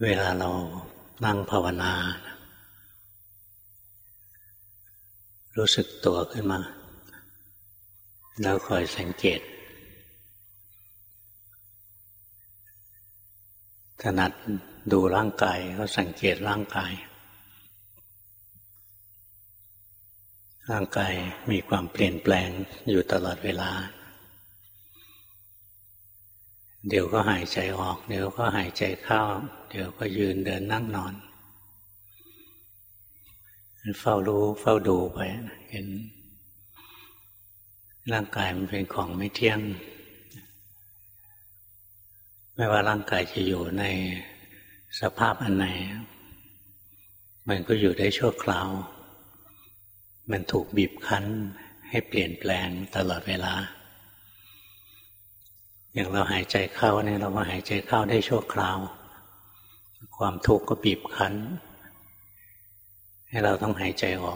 เวลาเรานั่งภาวนารู้สึกตัวขึ้นมาแล้วคอยสังเกตถนัดดูร่างกายก็สังเกตร่างกายมีความเปลี่ยนแปลงอยู่ตลอดเวลาเดี๋ยวก็หายใจออกเดี๋ยวก็หายใจเข้าเดี๋ยวก็ยืนเดินนั่งนอนเฝ้ารู้เฝ้าดูไปเห็นร่างกายมันเป็นของไม่เที่ยงไม่ว่าร่างกายจะอยู่ในสภาพอันไหนมันก็อยู่ได้ชั่วคราวมันถูกบีบคั้นให้เปลี่ยนแปลงตลอดเวลาอย่างเราหายใจเข้าเนี่ยเราก็หายใจเข้าได้ชั่วคราวความทุกข์ก็บีบคั้นให้เราต้องหายใจออก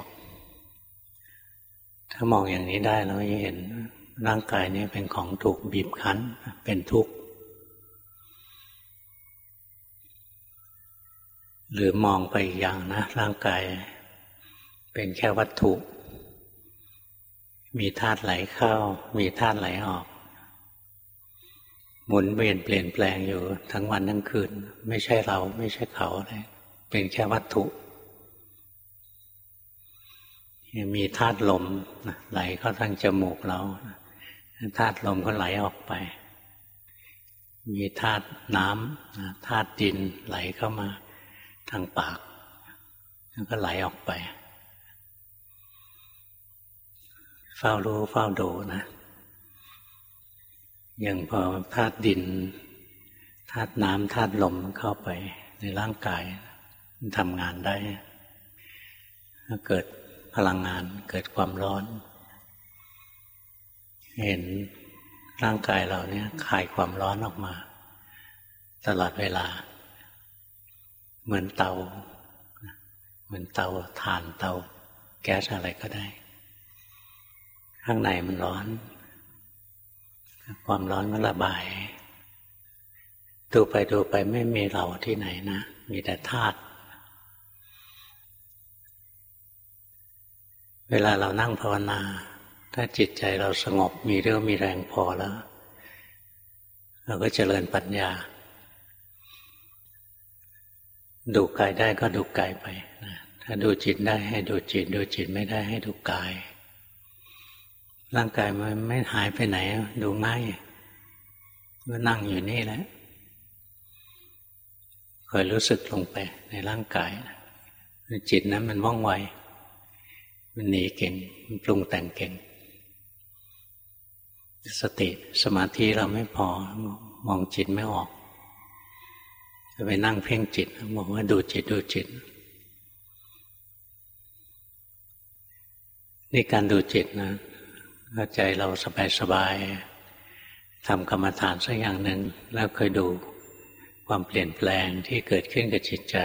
ถ้ามองอย่างนี้ได้เราจะเห็นร่างกายนี้เป็นของถูกบีบคั้นเป็นทุกข์หรือมองไปอีกอย่างนะร่างกายเป็นแค่วัตถุมีธาตุไหลเข้ามีธาตุไหลออกหมุนเวียนเปลี่ยนแปลงอยู่ทั้งวันทั้งคืนไม่ใช่เราไม่ใช่เขาเลยเป็นแค่วัตถุมีธาตุลมไหลเข้าทางจมูกเราธาตุลมก็ไหลออกไปมีธาตุน้ำธาตุดินไหลเข้ามาทางปากแล้วก็ไหลออกไปเฝ้ารู้เฝ้าดูนะอย่างพอธาตุดินธาตุน้ำธาตุลมเข้าไปในร่างกายมันทำงานได้เกิดพลังงานเกิดความร้อนเห็นร่างกายเราเนี่ยคายความร้อนออกมาตลอดเวลาเหมือนเตาถ่านเตาแก๊สอะไรก็ได้ข้างในมันร้อนความร้อนก็ระบายดูไปไม่มีเราที่ไหนนะมีแต่ธาตุเวลาเรานั่งภาวนาถ้าจิตใจเราสงบมีเรี่ยวมีแรงพอแล้วเราก็เจริญปัญญาดูกายได้ก็ดูกายไปนะถ้าดูจิตได้ให้ดูจิตดูจิตไม่ได้ให้ดูกายร่างกายมันไม่หายไปไหนดูง่ายก็นั่งอยู่นี่แหละคอยรู้สึกลงไปในร่างกายจิตนั้นมันว่องไวมันหนีเก่งมันปรุงแต่งเก่งสติสมาธิเราไม่พอมองจิตไม่ออกจะไปนั่งเพ่งจิตบอกว่าดูจิตดูจิตนี่การดูจิตนะถ้าใจเราสบายๆทำกรรมฐานสักอย่างหนึ่งแล้วเคยดูความเปลี่ยนแปลงที่เกิดขึ้นกับจิตใจ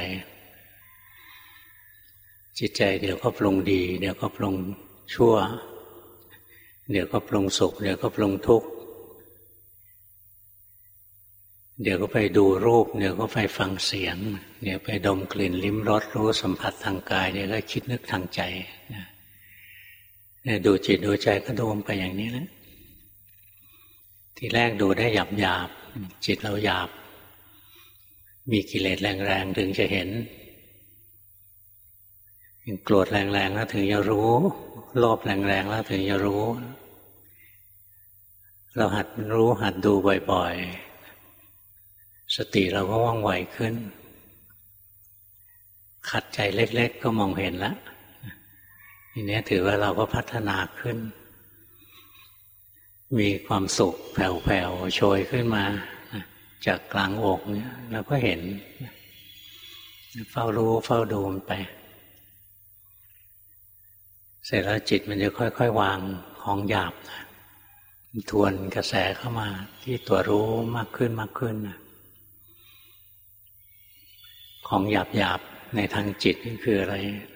เดี๋ยวก็ปรุงดีเดี๋ยวก็ปรุงชั่วเดี๋ยวก็ปรุงสุขเดี๋ยวก็ปรุงทุกข์เดี๋ยวก็ไปดูรูปเดี๋ยวก็ไปฟังเสียงเดี๋ยวไปดมกลิ่นลิ้มรสรู้สัมผัสทางกายเดี๋ยวก็คิดนึกทางใจเนี่ยดูจิตดูใจก็ดูไปอย่างนี้แหละทีแรกดูได้หยาบจิตเราหยาบมีกิเลสแรงๆถึงจะเห็นโกรธแรงๆแล้วถึงจะรู้โลภแรงๆแล้วถึงจะรู้เราหัดรู้หัดดูบ่อยๆสติเราก็ว่องไวขึ้นขัดใจเล็กๆก็มองเห็นแล้วทีนี้ถือว่าเราก็พัฒนาขึ้นมีความสุขแผ่วๆโชยขึ้นมาจากกลางอกเนี่ยเราก็เห็นเฝ้ารู้เฝ้าดูมันไปเสร็จแล้วจิตมันจะค่อยๆวางของหยาบทวนกระแสเข้ามาที่ตัวรู้มากขึ้นของหยาบในทางจิตนี่คืออะไร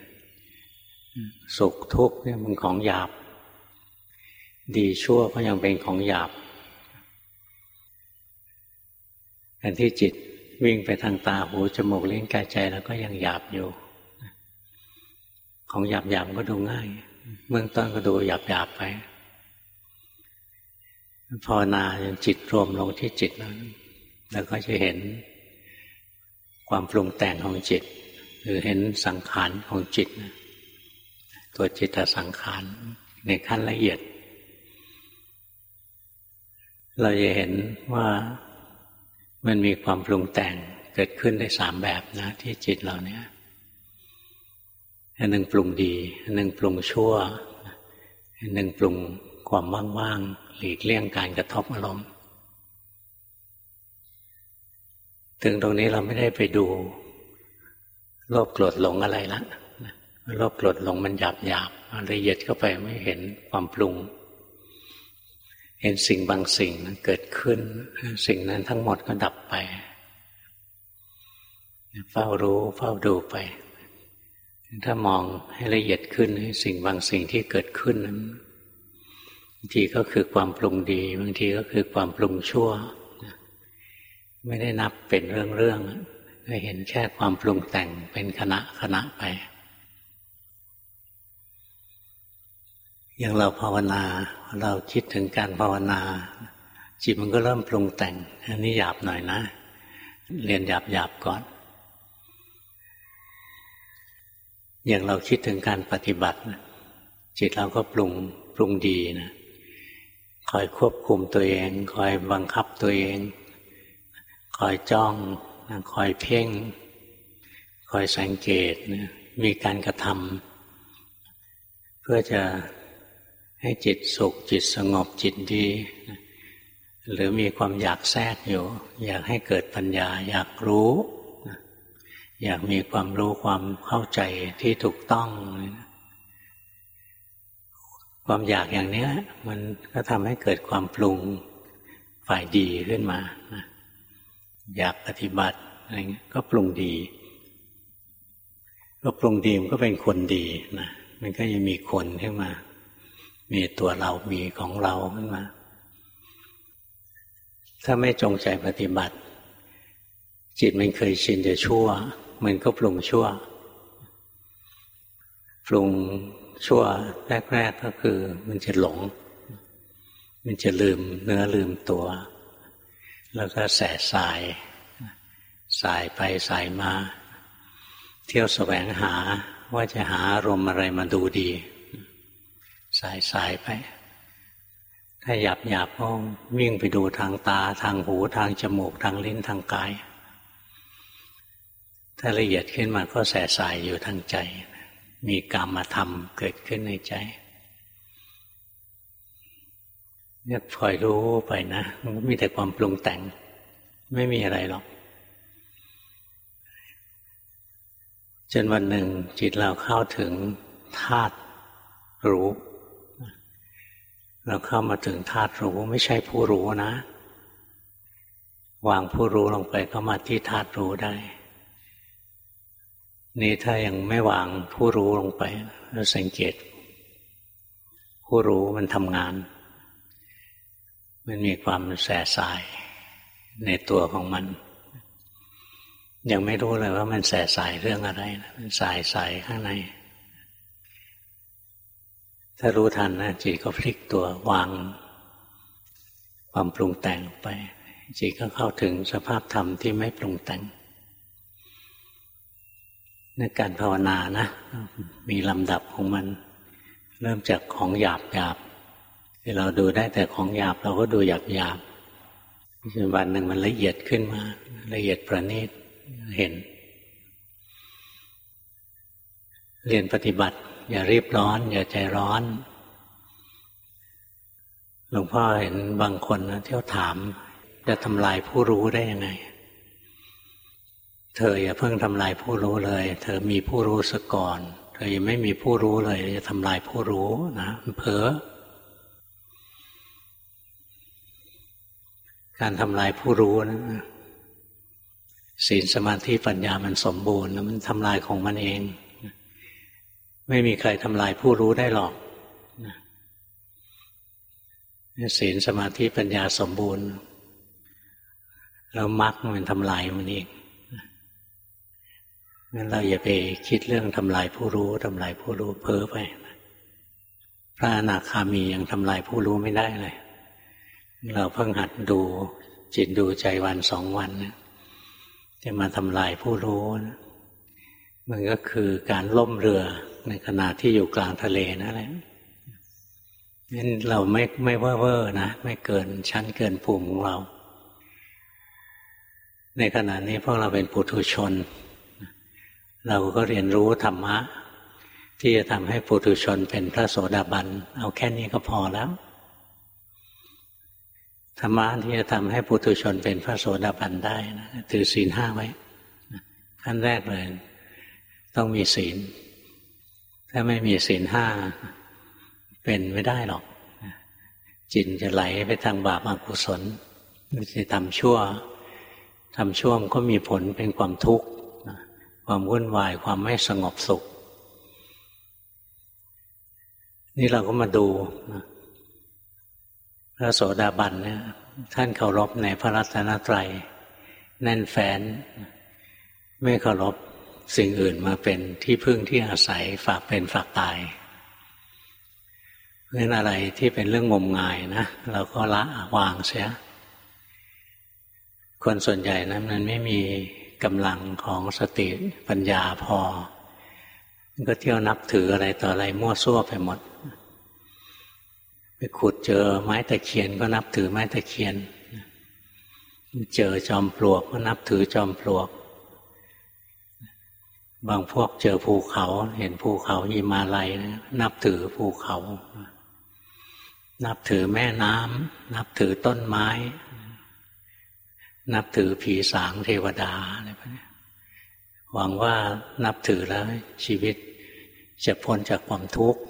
สุขทุกข์เนี่ยมันของหยาบดีชั่วก็ยังเป็นของหยาบแทนที่จิตวิ่งไปทางตาหูจมูกลิ้นกายใจแล้วก็ยังหยาบอยู่ของหยาบๆก็ดูง่ายเบื้องต้นก็ดูหยาบๆไปภาวนาจนจิตรวมลงที่จิตแล้วก็จะเห็นความปรุงแต่งของจิตหรือเห็นสังขารของจิตตัวจิตสังขารในขั้นละเอียดเราจะเห็นว่ามันมีความปรุงแต่งเกิดขึ้นได้3แบบนะที่จิตเราเนี่ยอันหนึ่งปรุงดีอันหนึ่งปรุงชั่วอันหนึ่งปรุงความว่างๆหลีกเลี่ยงการกระทบอารมณ์ถึงตรงนี้เราไม่ได้ไปดูโลภโกรธหลงอะไรละโลภโกรธหลงมันหยาบละเอียดเข้าไปไม่เห็นความปรุงเห็นสิ่งบางสิ่งนั้นเกิดขึ้นสิ่งนั้นทั้งหมดก็ดับไปเฝ้ารู้เฝ้าดูไปถ้ามองให้ละเอียดขึ้นสิ่งบางสิ่งที่เกิดขึ้นนั้นบางทีก็คือความปรุงดีบางทีก็คือความปรุงชั่วไม่ได้นับเป็นเรื่องๆก็เห็นแค่ความปรุงแต่งเป็นขณะไปอย่างเราภาวนาเราคิดถึงการภาวนาจิตมันก็เริ่มปรุงแต่งอันนี้หยาบหน่อยนะเรียนหยาบก่อนอย่างเราคิดถึงการปฏิบัติจิตเราก็ปรุงดีนะคอยควบคุมตัวเองคอยบังคับตัวเองคอยจ้องคอยเพ่งคอยสังเกตมีการกระทำเพื่อจะให้จิตสุขจิตสงบจิตดีหรือมีความอยากแทรกอยู่อยากให้เกิดปัญญาอยากรู้อยากมีความรู้ความเข้าใจที่ถูกต้องความอยากอย่างนี้มันก็ทำให้เกิดความปรุงฝ่ายดีขึ้นมาอยากปฏิบัติอะไรเงี้ยก็ปรุงดีก็ปรุงดีมันก็เป็นคนดีนะมันก็ยังมีคนขึ้นมามีตัวเรามีของเราขึ้นมาถ้าไม่จงใจปฏิบัติจิตมันเคยชินจะชั่วมันก็ปรุงชั่วปรุงชั่วแรกๆก็คือมันจะหลงมันจะลืมเนื้อลืมตัวแล้วก็แส่สายไปสายมาเที่ยวแสวงหาว่าจะหาอารมณ์อะไรมาดูดีสายไปถ้าหยาบก็วิ่งไปดูทางตาทางหูทางจมูกทางลิ้นทางกายถ้าละเอียดขึ้นมาก็แส่สายอยู่ทางใจมีกามธรรมเกิดขึ้นในใจเนี่ยคอยรู้ไปนะมันมีแต่ความปรุงแต่งไม่มีอะไรหรอกจนวันหนึ่งจิตเราเข้าถึงธาตุรู้เราเข้ามาถึงธาตุรู้ไม่ใช่ผู้รู้นะวางผู้รู้ลงไปก็มาที่ธาตุรู้ได้นี่ถ้ายังไม่วางผู้รู้ลงไปเราสังเกตผู้รู้มันทำงานมันมีความแส่สายในตัวของมันยังไม่รู้เลยว่ามันแส่สายเรื่องอะไรนะมันสายข้างในถ้ารู้ทันนะจิตก็พลิกตัววางความปรุงแต่งไปจิตก็เข้าถึงสภาพธรรมที่ไม่ปรุงแต่งในการภาวนานะมีลำดับของมันเริ่มจากของหยาบที่เราดูได้แต่ของหยาบเราก็ดูหยาบจนวันหนึ่งมันละเอียดขึ้นมาละเอียดประณีตเห็นเรียนปฏิบัติอย่ารีบร้อนอย่าใจร้อนหลวงพ่อเห็นบางคนนะเที่ยวถามจะทำลายผู้รู้ได้ยังไงเธออย่าเพิ่งทำลายผู้รู้เลยเธอมีผู้รู้ซะก่อนเธอยังไม่มีผู้รู้เลยจะทำลายผู้รู้นะเพ้อการทำลายผู้รู้นะศีลสมาธิปัญญามันสมบูรณ์แล้วมันทำลายของมันเองไม่มีใครทำลายผู้รู้ได้หรอกศีลสมาธิปัญญาสมบูรณ์แล้วมรรคมันทำลายมันเองงั้นเราอย่าไปคิดเรื่องทำลายผู้รู้ทำลายผู้รู้เพ้อไปพระอนาคามียังทำลายผู้รู้ไม่ได้เลยเราเพิ่งหัดดูจิตดูใจวัน2 วันจะมาทำลายผู้รู้มันก็คือการล่มเรือในขณะที่อยู่กลางทะเลนั่นแหละงั้นเราไม่เว่อร์นะไม่เกินชั้นเกินภูมิของเราในขณะนี้พวกเราเป็นปุถุชนเราก็เรียนรู้ธรรมะที่จะทำให้ปุถุชนเป็นพระโสดาบันเอาแค่นี้ก็พอแล้วธรรมะที่จะทำให้ปุถุชนเป็นพระโสดาบันได้นะถือศีล 5ไว้ขั้นแรกเลยต้องมีศีลถ้าไม่มีศีล 5เป็นไม่ได้หรอกจิตจะไหลไปทางบาปอกุศลจะทำชั่วมันก็มีผลเป็นความทุกข์ความวุ่นวายความไม่สงบสุขนี่เราก็มาดูพระโสดาบันเนี่ยท่านเคารพในพระรัตนตรัยแน่นแฟ้นไม่เคารพสิ่งอื่นมาเป็นที่พึ่งที่อาศัยฝากเป็นฝากตายเพราะฉะนั้นอะไรที่เป็นเรื่องงมงายนะเราก็ละวางเสียคนส่วนใหญ่นะมันไม่มีกำลังของสติปัญญาพอก็เที่ยวนับถืออะไรต่ออะไรมั่วซั่วไปหมดไปขุดเจอไม้ตะเคียนก็นับถือไม้ตะเคียนเจอจอมปลวกก็นับถือจอมปลวกบางพวกเจอภูเขาเห็นภูเขาหิมาลัยนะนับถือภูเขานับถือแม่น้ำนับถือต้นไม้นับถือผีสางเทวดาอะไรพวกนี้หวังว่านับถือแล้วชีวิตจะพ้นจากความทุกข์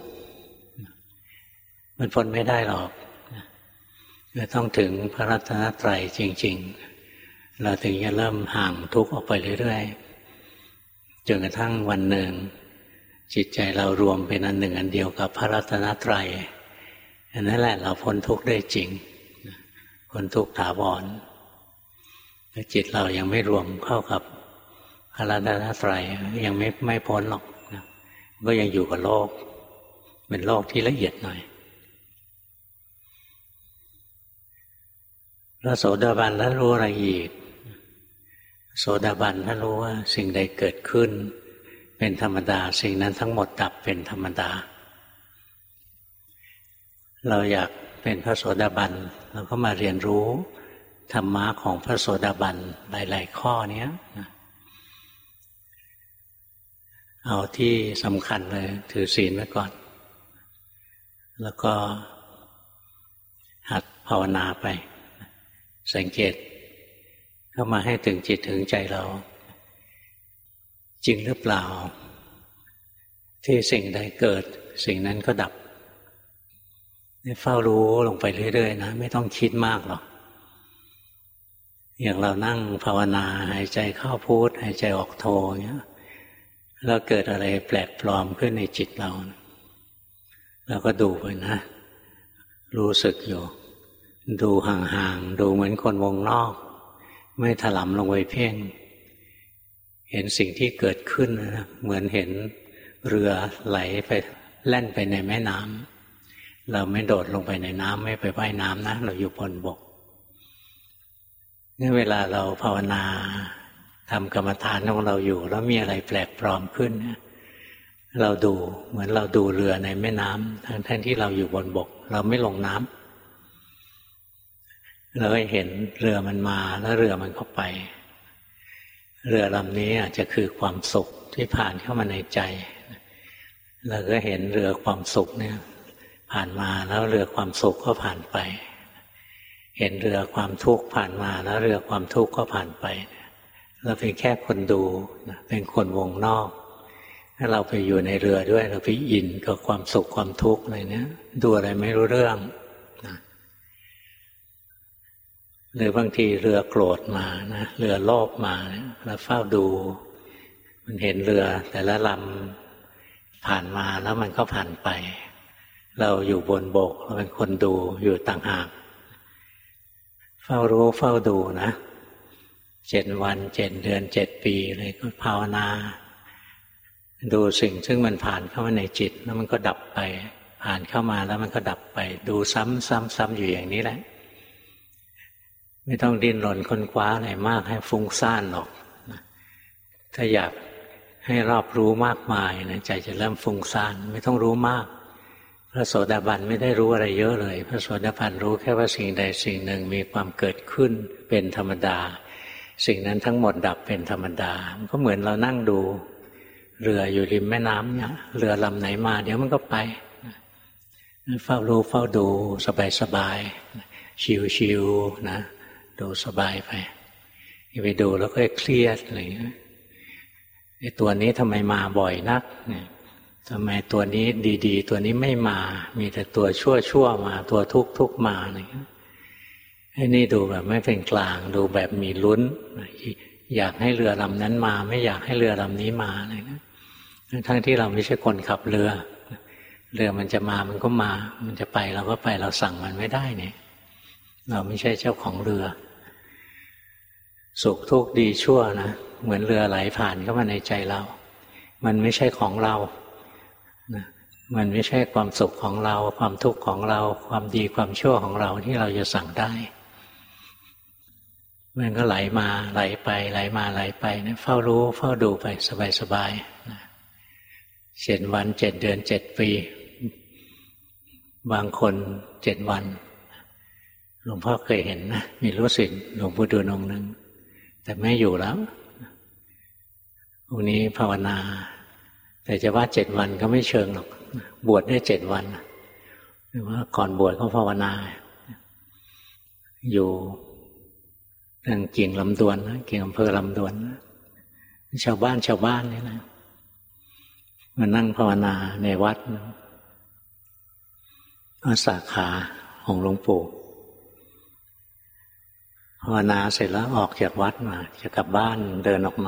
มันพ้นไม่ได้หรอกเราต้องถึงพระรัตนตรัยจริงๆเราถึงจะเริ่มห่างทุกข์ออกไปเรื่อยๆจนกระทั่งวันหนึ่งจิตใจเรารวมเป็นอันหนึ่งอันเดียวกับพระรัตนตรัยอันนั้นแหละเราพ้นทุกข์ได้จริงพ้นทุกข์ถาวรแต่จิตเรายังไม่รวมเข้ากับพระรัตนตรัยยังไม่พ้นหรอกก็ยังอยู่กับโลกเป็นโลกที่ละเอียดหน่อยพระโสดาบันท่านรู้อะไรอีกโสดาบันท่านรู้ว่าสิ่งใดเกิดขึ้นเป็นธรรมดาสิ่งนั้นทั้งหมดดับเป็นธรรมดาเราอยากเป็นพระโสดาบันเราก็มาเรียนรู้ธรรมะของพระโสดาบันหลายๆข้อนี้เอาที่สำคัญเลยถือศีลไว้ก่อนแล้วก็หัดภาวนาไปสังเกตเข้ามาให้ถึงจิตถึงใจเราจริงหรือเปล่าที่สิ่งใดเกิดสิ่งนั้นก็ดับเฝ้ารู้ลงไปเรื่อยๆนะไม่ต้องคิดมากหรอกอย่างเรานั่งภาวนาหายใจเข้าพุทหายใจออกโทอย่างเงี้ยแล้วเกิดอะไรแปลกปลอมขึ้นในจิตเราก็ดูไปนะรู้สึกอยู่ดูห่างๆดูเหมือนคนวงนอกไม่ถลำลงไปเพ่งเห็นสิ่งที่เกิดขึ้นนะเหมือนเห็นเรือไหลไปแล่นไปในแม่น้ำเราไม่โดดลงไปในน้ำไม่ไปว่ายน้ำนะเราอยู่บนบกนี่เวลาเราภาวนาทำกรรมฐานของเราอยู่แล้วมีอะไรแปลกปลอมขึ้นเราดูเหมือนเราดูเรือในแม่น้ำทั้งที่เราอยู่บนบกเราไม่ลงน้ำเราก็เห็นเรือมันมาแล้วเรือมันเข้าไปเรือลำนี้อาจจะคือความสุขที่ผ่านเข้ามาในใจเราก็เห็นเรือความสุขเนี่ยผ่านมาแล้วเรือความสุขก็ผ่านไปเห็นเรือความทุกข์ผ่านมาแล้วเรือความทุกข์ก็ผ่านไปเราเป็นแค่คนดูเป็นคนวงนอกถ้าเราไปอยู่ในเรือด้วยเราไปอินกับความสุขความทุกข์อะไรเนี่ยดูอะไรไม่รู้เรื่องนะหรือบางทีเรือโกรธมานะเรือโลภมาเราเฝ้าดูมันเห็นเรือแต่ละลำผ่านมาแล้วมันก็ผ่านไปเราอยู่บนบกเราเป็นคนดูอยู่ต่างหากเฝ้ารู้เฝ้าดูนะ 7 วัน 7 เดือน 7 ปีเลยก็ภาวนาดูสิ่งซึ่งมันผ่านเข้ามาในจิตแล้วมันก็ดับไปผ่านเข้ามาแล้วมันก็ดับไปดูซ้ำๆอยู่อย่างนี้แหละไม่ต้องดิ้นรนค้นคว้าอะไรมากให้ฟุ้งซ่านหรอกถ้าอยากให้รอบรู้มากมายนะใจจะเริ่มฟุ้งซ่านไม่ต้องรู้มากพระโสดาบันไม่ได้รู้อะไรเยอะเลยพระโสดาบันรู้แค่ว่าสิ่งใดสิ่งหนึ่งมีความเกิดขึ้นเป็นธรรมดาสิ่งนั้นทั้งหมดดับเป็นธรรมดามันก็เหมือนเรานั่งดูเรืออยู่ริมแม่น้ำเนี่ยเรือลำไหนมาเดี๋ยวมันก็ไปเฝ้ารู้เฝ้าดูสบายๆชิวๆนะดูสบายไปไปดูแล้วก็เครียดอะไรอย่างเงี้ยไอ้ตัวนี้ทำไมมาบ่อยนักเนี่ยทำไมตัวนี้ดีๆตัวนี้ไม่มามีแต่ตัวชั่วมาตัวทุกข์มาอะไรอย่างเงี้ยไอ้นี่ดูแบบไม่เป็นกลางดูแบบมีลุ้นอยากให้เรือลำนั้นมาไม่อยากให้เรือลำนี้มาอะไรนะทั้งที่เราไม่ใช่คนขับเรือมันจะมามันก็มามันจะไปเราก็ไปเราสั่งมันไม่ได้เนี่ยเราไม่ใช่เจ้าของเรือสุขทุกข์ดีชั่วนะเหมือนเรือไหลผ่านเข้ามาในใจเรามันไม่ใช่ของเรานะมันไม่ใช่ความสุขของเราความทุกข์ของเราความดีความชั่วของเราที่เราจะสั่งได้มันก็ไหลมาไหลไปไหลมาไหลไปนะเฝ้ารู้เฝ้าดูไปสบายๆนะ7 วัน 7 เดือน 7 ปีบางคน7 วันหลวงพ่อเคยเห็นนะมีลูกศิษย์หลวงปู่ดูลย์องค์หนึ่งแต่ไม่อยู่แล้วองค์นี้ภาวนาแต่จะว่า7 วันก็ไม่เชิงหรอกบวชได้7 วันหรือว่าก่อนบวชก็ภาวนาอยู่ทางกิ่งลำดวนนะกิ่งอำเภอลำดวนชาวบ้านนี่นะมานั่งภาวนาในวัดสาขาของหลวงปู่ภาวนาเสร็จแล้วออกจากวัดมาจะกลับบ้านเดินออกมา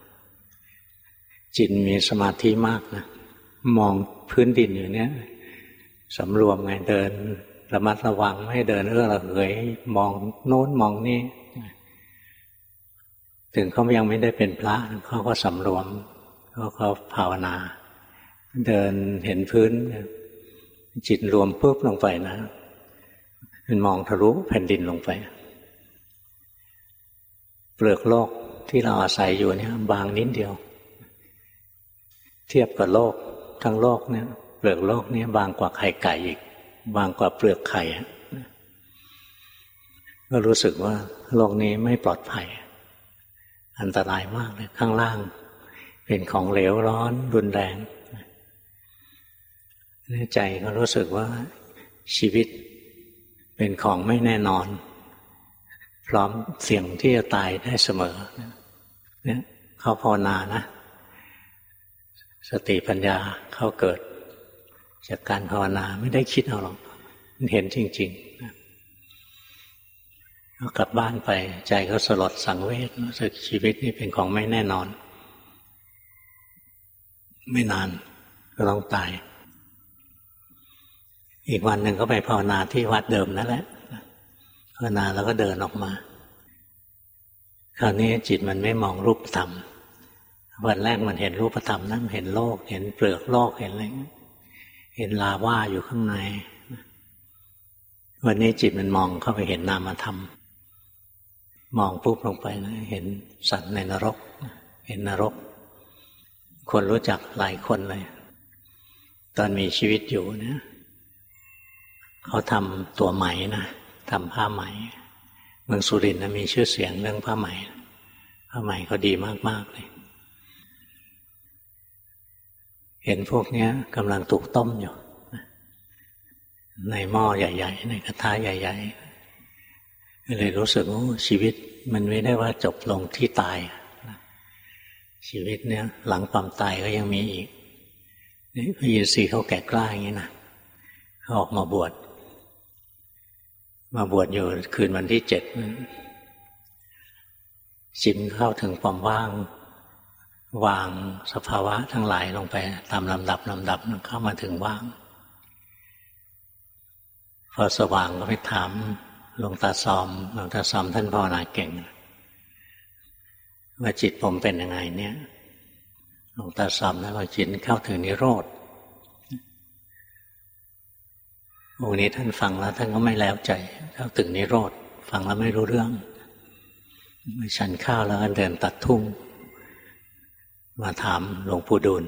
จิตมีสมาธิมากนะมองพื้นดินอยู่เนี้ยสำรวมไงเดินระมัดระวังไม่ให้เดินระเหยมองโน้นมองนี่ถึงเขายังไม่ได้เป็นพระเขาก็สำรวมเขาภาวนาเดินเห็นพื้นจิตรวมปุ๊บลงไปนะมันมองทะลุแผ่นดินลงไปเปลือกโลกที่เราอาศัยอยู่เนี่ยบางนิดเดียวเทียบกับโลกทั้งโลกเนี่ยเปลือกโลกนี้บางกว่าไข่ไก่อีกบางกว่าเปลือกไข่ก็รู้สึกว่าโลกนี้ไม่ปลอดภัยอันตรายมากเลยข้างล่างเป็นของเหลวร้อนรุนแรงใจก็รู้สึกว่าชีวิตเป็นของไม่แน่นอนพร้อมเสี่ยงที่จะตายได้เสมอเนี่ยเขาภาวนานะสติปัญญาเขาเกิดจากการภาวนาไม่ได้คิดเอาหรอกมันเห็นจริงๆก็กลับบ้านไปใจก็สลดสังเวชรู้สึกชีวิตนี่เป็นของไม่แน่นอนไม่นานก็ต้องตายอีกวันหนึ่งก็ไปภาวนาที่วัดเดิมนั่นแหละภาวนาแล้วก็เดินออกมาคราวนี้จิตมันไม่มองรูปธรรมวันแรกมันเห็นรูปธรรมนะเห็นโลกเห็นเปลือกโลกเห็นอะไรเห็นลาว่าอยู่ข้างในวันนี้จิตมันมองเข้าไปเห็นนามธรรมมองปุ๊บลงไปนะเห็นสัตว์ในนรกเห็นนรกคนรู้จักหลายคนเลยตอนมีชีวิตอยู่เนี่ยเขาทำตัวไหมนะทำผ้าไหมเมืองสุรินทร์มีชื่อเสียงเรื่องผ้าไหมเขาดีมากๆเลยเห็นพวกนี้กำลังถูกต้มอยู่ในหม้อใหญ่ๆในกระทะใหญ่ๆเลยรู้สึกว่าชีวิตมันไม่ได้ว่าจบลงที่ตายชีวิตเนี่ยหลังความตายก็ยังมีอีกนี่พระเยซูเขาแก่กล้าอย่างนี้นะเขาออกมาบวชอยู่คืนวันที่7จิตเข้าถึงความว่างวางสภาวะทั้งหลายลงไปตามลำดับเข้ามาถึงว่างพอสว่างก็ไปถามหลวงตาซอมท่านภาวนาเก่งว่าจิตผมเป็นยังไงเนี่ยหลวงตาสอบนะว่าจิตเข้าถึงนิโรธองค์นี้ท่านฟังแล้วท่านก็ไม่แล้วใจเข้าถึงนิโรธฟังแล้วไม่รู้เรื่องฉันข้าวแล้วก็เดินตัดทุ่งมาถามหลวงปู่ดูล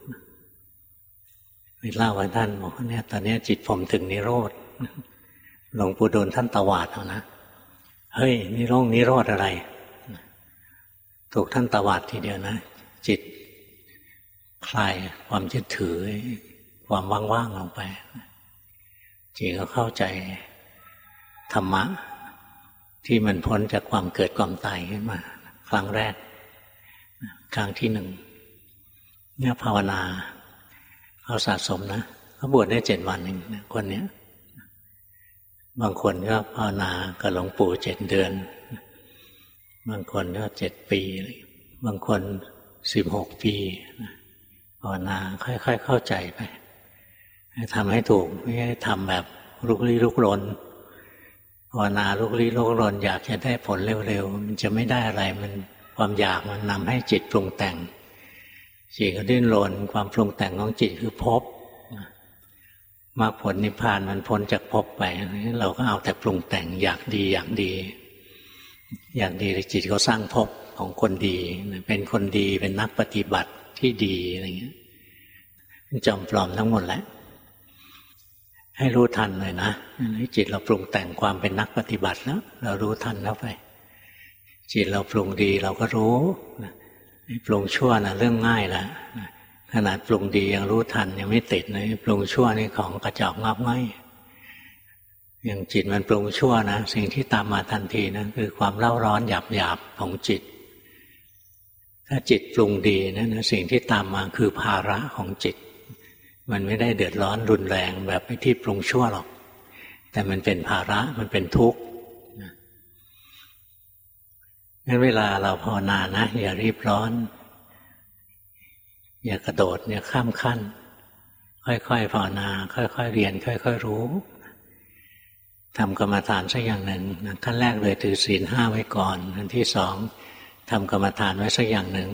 ไปเล่าให้ท่านบอกเนี่ยตอนนี้จิตผมถึงนิโรธหลวงปู่ดูลท่านตวาดเอานะเฮ้ยนิโรธอะไรถูกท่านตวาดทีเดียวนะจิตคลายความยึดถือความว่างๆลงไปจิตก็เข้าใจธรรมะที่มันพ้นจากความเกิดความตายขึ้นมาครั้งแรกครั้งที่หนึ่งเนี่ยภาวนาเขาสะสมนะเขาบวชได้7 วันเองนะคนเนี้ยบางคนก็ภาวนากับหลวงปู่7 เดือนบางคนก็7 ปีบางคน16 ปีภาวนาค่อยๆเข้าใจไปทำให้ถูกไม่ใช่ทำแบบลุกลี้ลุกลนภาวนาลุกลี้ลุกลนอยากจะได้ผลเร็วๆมันจะไม่ได้อะไรมันความอยากมันนำให้จิตปรุงแต่งจิตก็ดิ้นรนความปรุงแต่งของจิตคือภพมรรคผลนิพพานมันพ้นจากภพไปเราก็เอาแต่ปรุงแต่งอยากดีอยากดีจิตก็สร้างภพของคนดีเป็นคนดีเป็นนักปฏิบัติที่ดีอะไรเงี้ยเป็นจอมปลอมทั้งหมดแหละให้รู้ทันเลยนะให้จิตเราปรุงแต่งความเป็นนักปฏิบัติแล้วเรารู้ทันแล้วไปจิตเราปรุงดีเราก็รู้ปรุงชั่วนะเรื่องง่ายละขนาดปรุงดียังรู้ทันยังไม่ติดเลยปรุงชั่วนี่ของกระจอกงอกง่ายอย่างจิตมันปรุงชั่วนะสิ่งที่ตามมาทันทีนะคือความเร่าร้อนหยาบๆของจิตถ้าจิตปรุงดีนะสิ่งที่ตามมาคือภาระของจิตมันไม่ได้เดือดร้อนรุนแรงแบบไอ้ที่ปรุงชั่วหรอกแต่มันเป็นภาระมันเป็นทุกข์งั้นเวลาเราภาวนานะอย่ารีบร้อนอย่ากระโดดอย่าข้ามขั้นค่อยๆภาวนาค่อยๆเรียนค่อยๆรู้ทำกรรมฐานสักอย่างหนึ่งขั้นแรกเลยถือศีล 5ไว้ก่อนขั้นที่ 2ทำกรรมฐานไว้สักอย่างหนึ่ง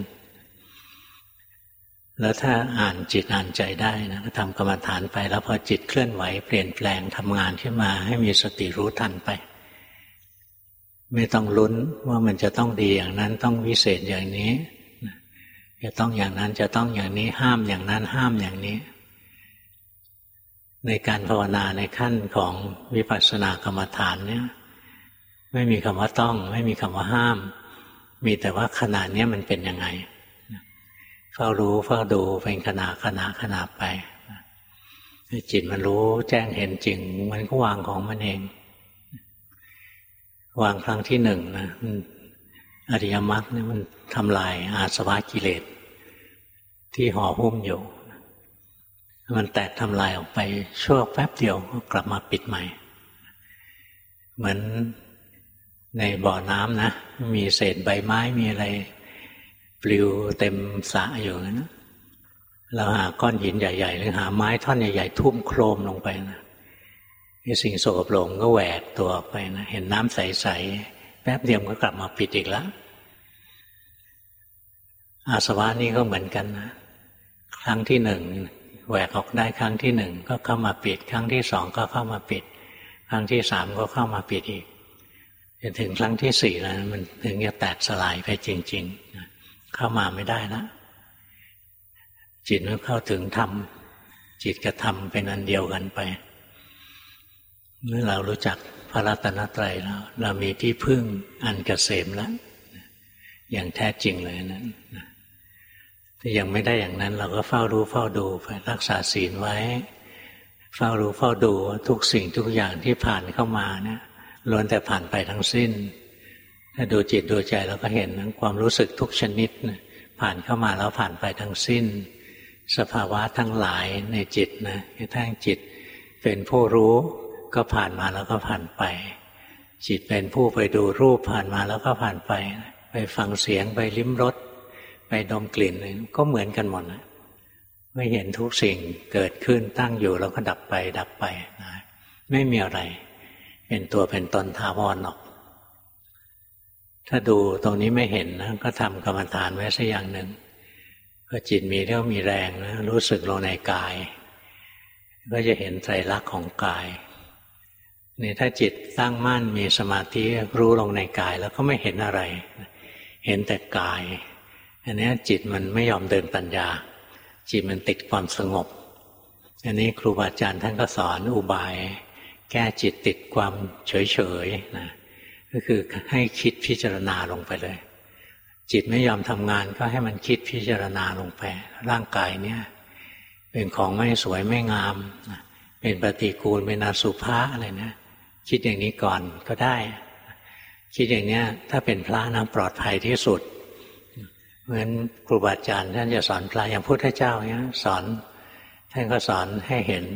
แล้วถ้าอ่านจิตอ่านใจได้นะก็ทำกรรมฐานไปแล้วพอจิตเคลื่อนไหวเปลี่ยนแปลงทำงานขึ้นมาให้มีสติรู้ทันไปไม่ต้องลุ้นว่ามันจะต้องดีอย่างนั้นต้องวิเศษอย่างนี้จะต้องอย่างนั้นจะต้องอย่างนี้ห้ามอย่างนั้นห้ามอย่างนี้ในการภาวนาในขั้นของวิปัสสนากรรมฐานเนี่ยไม่มีคำว่าต้องไม่มีคำว่าห้ามมีแต่ว่าขณะนี้มันเป็นยังไงเฝ้ารู้เฝ้าดูเป็นขณะไปจิตมันรู้แจ้งเห็นจริงมันก็วางของมันเองวางครั้งที่ 1นะอริยมรรคเนี่ยมันทำลายอาสวะกิเลสที่ห่อหุ้มอยู่มันแตกทำลายออกไปชั่วแป๊บเดียวก็กลับมาปิดใหม่เหมือนในบ่อน้ำนะมีเศษใบไม้มีอะไรปลิวเต็มสระอยู่นะเราหาก้อนหินใหญ่ๆหรือหาไม้ท่อนใหญ่ๆทุ่มโครมลงไปนะสิ่งโสโครกก็แหวกตัวออกไปนะเห็นน้ำใสๆแป๊บเดียวก็กลับมาปิดอีกแล้วอาสวะนี่ก็เหมือนกันนะครั้งที่ 1แหวกออกได้ครั้งที่ 1ก็เข้ามาปิดครั้งที่ 2ก็เข้ามาปิดครั้งที่ 3ก็เข้ามาปิดอีกจนถึงครั้งที่ 4แล้วมันถึงจะแตกสลายไปจริงๆเข้ามาไม่ได้แล้วจิตมันเข้าถึงธรรมจิตกับธรรมเป็นอันเดียวกันไปเมื่อเรารู้จักพระรัตนตรัยแล้วเรามีที่พึ่งอันเกษมแล้วอย่างแท้จริงเลยนั้นถ้ายังไม่ได้อย่างนั้นเราก็เฝ้ารู้เฝ้าดูไปรักษาศีลไว้เฝ้ารู้เฝ้าดูทุกสิ่งทุกอย่างที่ผ่านเข้ามาเนี่ยล้วนแต่ผ่านไปทั้งสิ้นถ้าดูจิตดูใจเราก็เห็นความรู้สึกทุกชนิดผ่านเข้ามาแล้วผ่านไปทั้งสิ้นสภาวะทั้งหลายในจิตนะทั้งจิตเป็นผู้รู้ก็ผ่านมาแล้วก็ผ่านไปจิตเป็นผู้ไปดูรูปผ่านมาแล้วก็ผ่านไปไปฟังเสียงไปลิ้มรสไปดมกลิ่นก็เหมือนกันหมดนะไม่เห็นทุกสิ่งเกิดขึ้นตั้งอยู่แล้วก็ดับไปนะไม่มีอะไรเป็นตัวเป็นตนถาวรหรอกถถ้าดูตรงนี้ไม่เห็นนะก็ทำกรรมฐานไว้สักอย่างหนึ่งพอจิตมีเรี่ยวมีแรงนะรู้สึกลงในกายก็จะเห็นไตรลักษณ์ของกายนี่ถ้าจิตตั้งมั่นมีสมาธิรู้ลงในกายแล้วก็ไม่เห็นอะไรเห็นแต่กายอันนี้จิตมันไม่ยอมเดินปัญญาจิตมันติดความสงบอันนี้ครูบาอาจารย์ท่านก็สอนอุบายแก้จิตติดความเฉยๆนะก็คือให้คิดพิจารณาลงไปเลยจิตไม่ยอมทำงานก็ให้มันคิดพิจารณาลงไปร่างกายเนี่ยเป็นของไม่สวยไม่งามเป็นปฏิกูลเป็นอสุภะอะไรนะคิดอย่างนี้ก่อนก็ได้คิดอย่างนี้ถ้าเป็นพระนะปลอดภัยที่สุดเพราะฉะนั้นครูบาอาจารย์ท่านจะสอนพระอย่างพุทธเจ้าเนี่ยสอนท่านก็สอนให้เห็น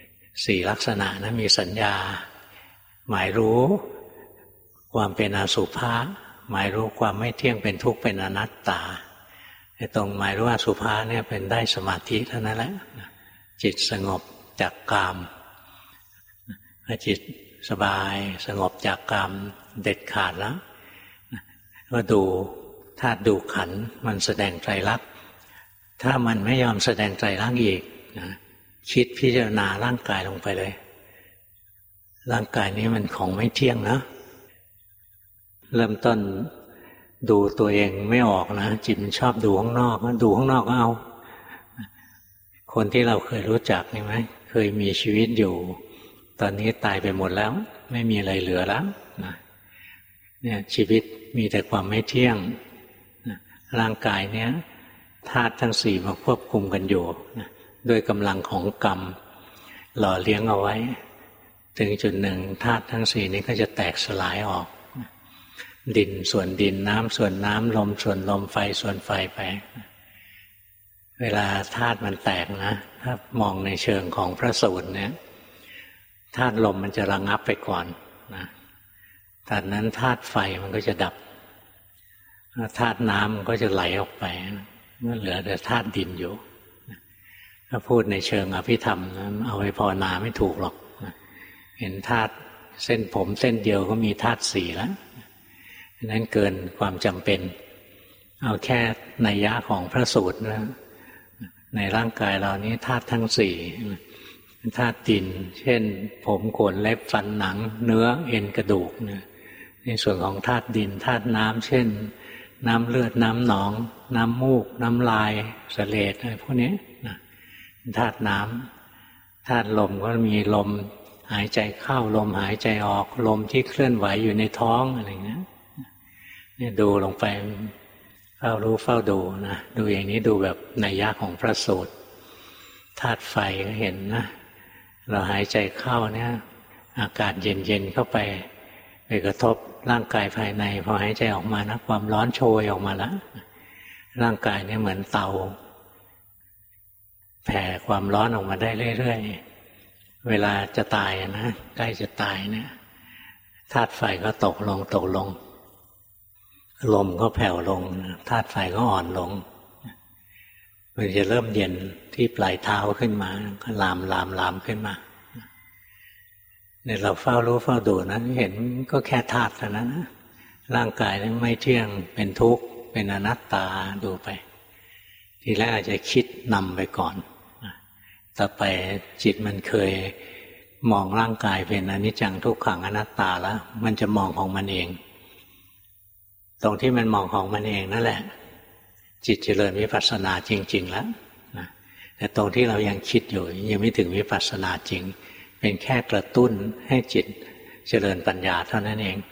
4ลักษณะนะมีสัญญาหมายรู้ความเป็นอสุภะหมายรู้ความไม่เที่ยงเป็นทุกข์เป็นอนัตตาไอ้ตรงหมายรู้อสุภะเนี่ยเป็นได้สมาธิเท่านั้นแหละจิตสงบจากกามพอจิตสบายสงบจากกามเด็ดขาดแล้วก็ดูธาตุดูขันธ์มันแสดงไตรลักษณ์ถ้ามันไม่ยอมแสดงไตรลักษณ์อีกนะคิดพิจารณาร่างกายลงไปเลยร่างกายนี้มันของไม่เที่ยงนะเริ่มต้นดูตัวเองไม่ออกนะจิตมันชอบดูข้างนอกก็ดูข้างนอกก็เอาคนที่เราเคยรู้จักใช่ไหมเคยมีชีวิตอยู่ตอนนี้ตายไปหมดแล้วไม่มีอะไรเหลือแล้วนะเนี่ยชีวิตมีแต่ความไม่เที่ยงนะร่างกายเนี้ยธาตุทั้งสี่มาควบคุมกันอยู่นะด้วยกำลังของกรรมหล่อเลี้ยงเอาไว้ถึงจุดหนึ่งธาตุทั้งสี่นี้ก็จะแตกสลายออกดินส่วนดินน้ำส่วนน้ำลมส่วนลมไฟส่วนไฟไปเวลาธาตุมันแตกนะถ้ามองในเชิงของพระสูตรเนี่ยธาตุลมมันจะระงับไปก่อนนะจากนั้นธาตุไฟมันก็จะดับธาตุน้ำมันก็จะไหลออกไปก็เหลือแต่ธาตุดินอยู่ถ้าพูดในเชิงอภิธรรมนะเอาไปภาวนาไม่ถูกหรอกเห็นธาตุเส้นผมเส้นเดียวก็มีธาตุสี่แล้วนั้นเกินความจำเป็นเอาแค่นัยยะของพระสูตรนะในร่างกายเรานี้ธาตุทั้งสี่ธาตุดินเช่นผมขนเล็บฟันหนังเนื้อเอ็นกระดูกนะในส่วนของธาตุดินธาตุน้ำเช่นน้ำเลือดน้ำหนองน้ำมูกน้ำลายเสลดอะไรพวกนี้นะธาตุน้ำธาตุลมก็มีลมหายใจเข้าลมหายใจออกลมที่เคลื่อนไหวอยู่ในท้องอะไรอย่างนี้เนี่ยดูลงไปเฝ้ารู้เฝ้าดูนะดูอย่างนี้ดูแบบนัยยะของพระสูตรธาตุไฟก็เห็นนะเราหายใจเข้าเนี่ยอากาศเย็นๆเข้าไปกระทบร่างกายภายในพอหายใจออกมานะความร้อนโชยออกมาแล้วร่างกายเนี่ยเหมือนเตาแผ่ความร้อนออกมาได้เรื่อยๆเวลาจะตายนะใกล้จะตายเนี่ยธาตุไฟก็ตกลงลมก็แผ่วลงธาตุไฟก็อ่อนลงมันจะเริ่มเย็นที่ปลายเท้าขึ้นมาก็ลามขึ้นมาเนี่ยเราเฝ้ารู้เฝ้าดูนะเห็นก็แค่ธาตุเท่านั้นนะร่างกายนั้นไม่เที่ยงเป็นทุกข์เป็นอนัตตาดูไปทีแรกอาจจะคิดนำไปก่อนต่อไปจิตมันเคยมองร่างกายเป็นอนิจจังทุกขังอนัตตาแล้วมันจะมองของมันเองตรงที่มันมองของมันเองนั่นแหละจิตเจริญวิปัสสนาจริงๆแล้วนะแต่ตรงที่เรายังคิดอยู่ยังไม่ถึงวิปัสสนาจริงเป็นแค่กระตุ้นให้จิตเจริญปัญญาเท่านั้นเอง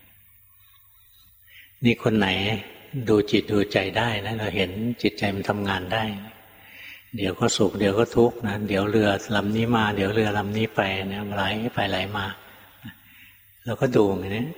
นี่คนไหนดูจิตดูใจได้นะเราเห็นจิตใจมันทำงานได้เดี๋ยวก็สุขเดี๋ยวก็ทุกข์นะเดี๋ยวเรือลำนี้มาเดี๋ยวเรือลำนี้ไปนะไหลไปไหลมาเราก็ดูอย่างนี้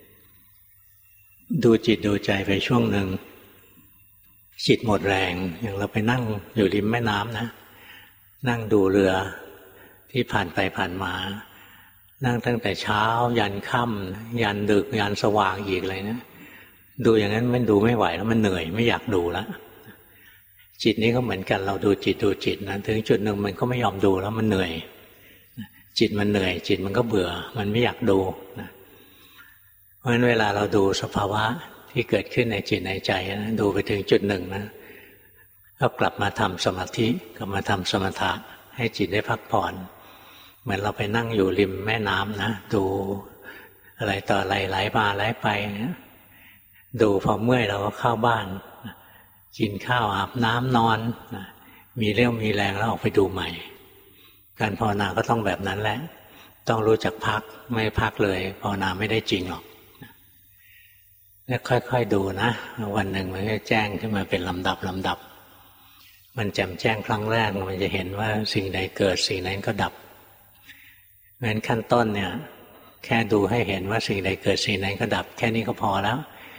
ดูจิตดูใจไปช่วงหนึ่งจิตหมดแรงอย่างเราไปนั่งอยู่ริมแม่น้ำนะนั่งดูเรือที่ผ่านไปผ่านมานั่งตั้งแต่เช้ายันค่ำยันดึกยันสว่างอีกเลยนะดูอย่างนั้นมันดูไม่ไหวแล้วมันเหนื่อยไม่อยากดูแล้วจิตนี้ก็เหมือนกันเราดูจิตนะถึงจุดหนึ่งมันก็ไม่ยอมดูแล้วมันเหนื่อยจิตมันเหนื่อยจิตมันก็เบื่อมันไม่อยากดูนะเพราะฉะนั้นเวลาเราดูสภาวะที่เกิดขึ้นในจิตในใจนะดูไปถึงจุดหนึ่งนะก็กลับมาทำสมาธิกลับมาทำสมถะให้จิตได้พักผ่อนเหมือนเราไปนั่งอยู่ริมแม่น้ำนะดูอะไรต่ออะไรไหลมาไหลไปนะดูพอเมื่อยเราก็เข้าบ้านกินข้าวอาบน้ำนอนมีเรี่ยวมีแรงแล้วออกไปดูใหม่การภาวนาก็ต้องแบบนั้นแหละต้องรู้จักพักไม่พักเลยภาวนาไม่ได้จริงหรอกแล้วค่อยๆดูนะวันหนึ่งมันจะแจ้งขึ้นมาเป็นลำดับมันแจ่มแจ้งครั้งแรกมันจะเห็นว่าสิ่งใดเกิดสิ่งนั้นก็ดับเพราะฉะนั้นขั้นต้นเนี่ยแค่ดูให้เห็นว่าสิ่งใดเกิดสิ่งนั้นก็ดับแค่นี้ก็พอแล้ว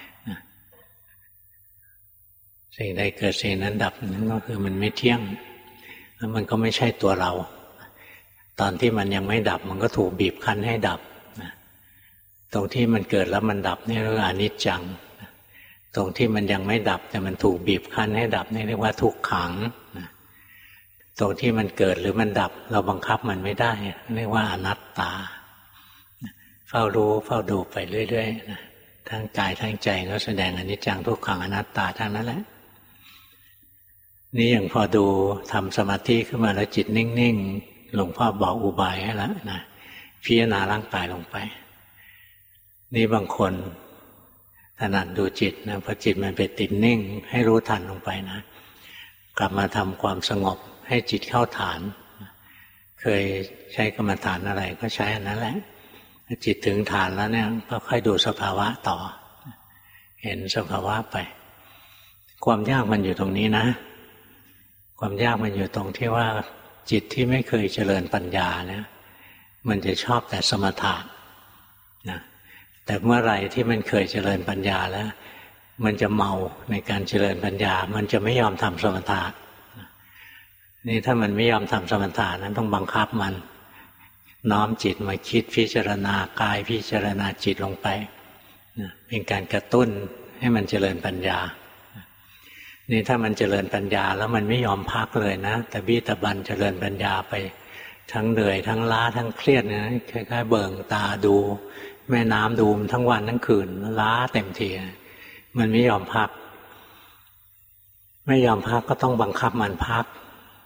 สิ่งใดเกิดสิ่งนั้นดับนั่นก็คือมันไม่เที่ยงแล้วมันก็ไม่ใช่ตัวเราตอนที่มันยังไม่ดับมันก็ถูกบีบคั้นให้ดับตรงที่มันเกิดแล้วมันดับนี่เรียกว่าอนิจจังตรงที่มันยังไม่ดับแต่มันถูกบีบคั้นให้ดับนี่เรียกว่าทุกขังตรงที่มันเกิดหรือมันดับเราบังคับมันไม่ได้เรียกว่าอนัตตาเฝ้ารู้เฝ้าดูไปเรื่อยๆทั้งกายทั้งใจก็แสดงอนิจจังทุกขังอนัตตาทั้งนั้นแหละนี่อย่างพอดูทำสมาธิขึ้นมาแล้วจิตนิ่งๆหลวงพ่อบอกอุบายให้แล้วนะพิจารณาร่างกายลงไปนี่บางคนถนัดดูจิตนะพอจิตมันไปติดนิ่งให้รู้ทันลงไปนะกลับมาทำความสงบให้จิตเข้าฐานเคยใช้กรรมฐานอะไรก็ใช้อันนั้นแหละจิตถึงฐานแล้วเนี่ยก็ค่อยดูสภาวะต่อเห็นสภาวะไปความยากมันอยู่ตรงนี้นะความยากมันอยู่ตรงที่ว่าจิตที่ไม่เคยเจริญปัญญาเนี่ยมันจะชอบแต่สมถะนะแต่เมื่อไหร่ที่มันเคยเจริญปัญญาแล้วมันจะเมาในการเจริญปัญญามันจะไม่ยอมทำสมถะนี่ถ้ามันไม่ยอมทำสมถะนั้นต้องบังคับมันน้อมจิตมาคิดพิจารณากายพิจารณาจิตลงไปเป็นการกระตุ้นให้มันเจริญปัญญานี่ถ้ามันเจริญปัญญาแล้วมันไม่ยอมพักเลยนะแต่บี้ตะบันเจริญปัญญาไปทั้งเหนื่อยทั้งล้าทั้งเครียดนะคล้ายๆเบิ่งตาดูแม่น้ำดูมันทั้งวันทั้งคืนล้าเต็มทีมันไม่ยอมพักก็ต้องบังคับมันพัก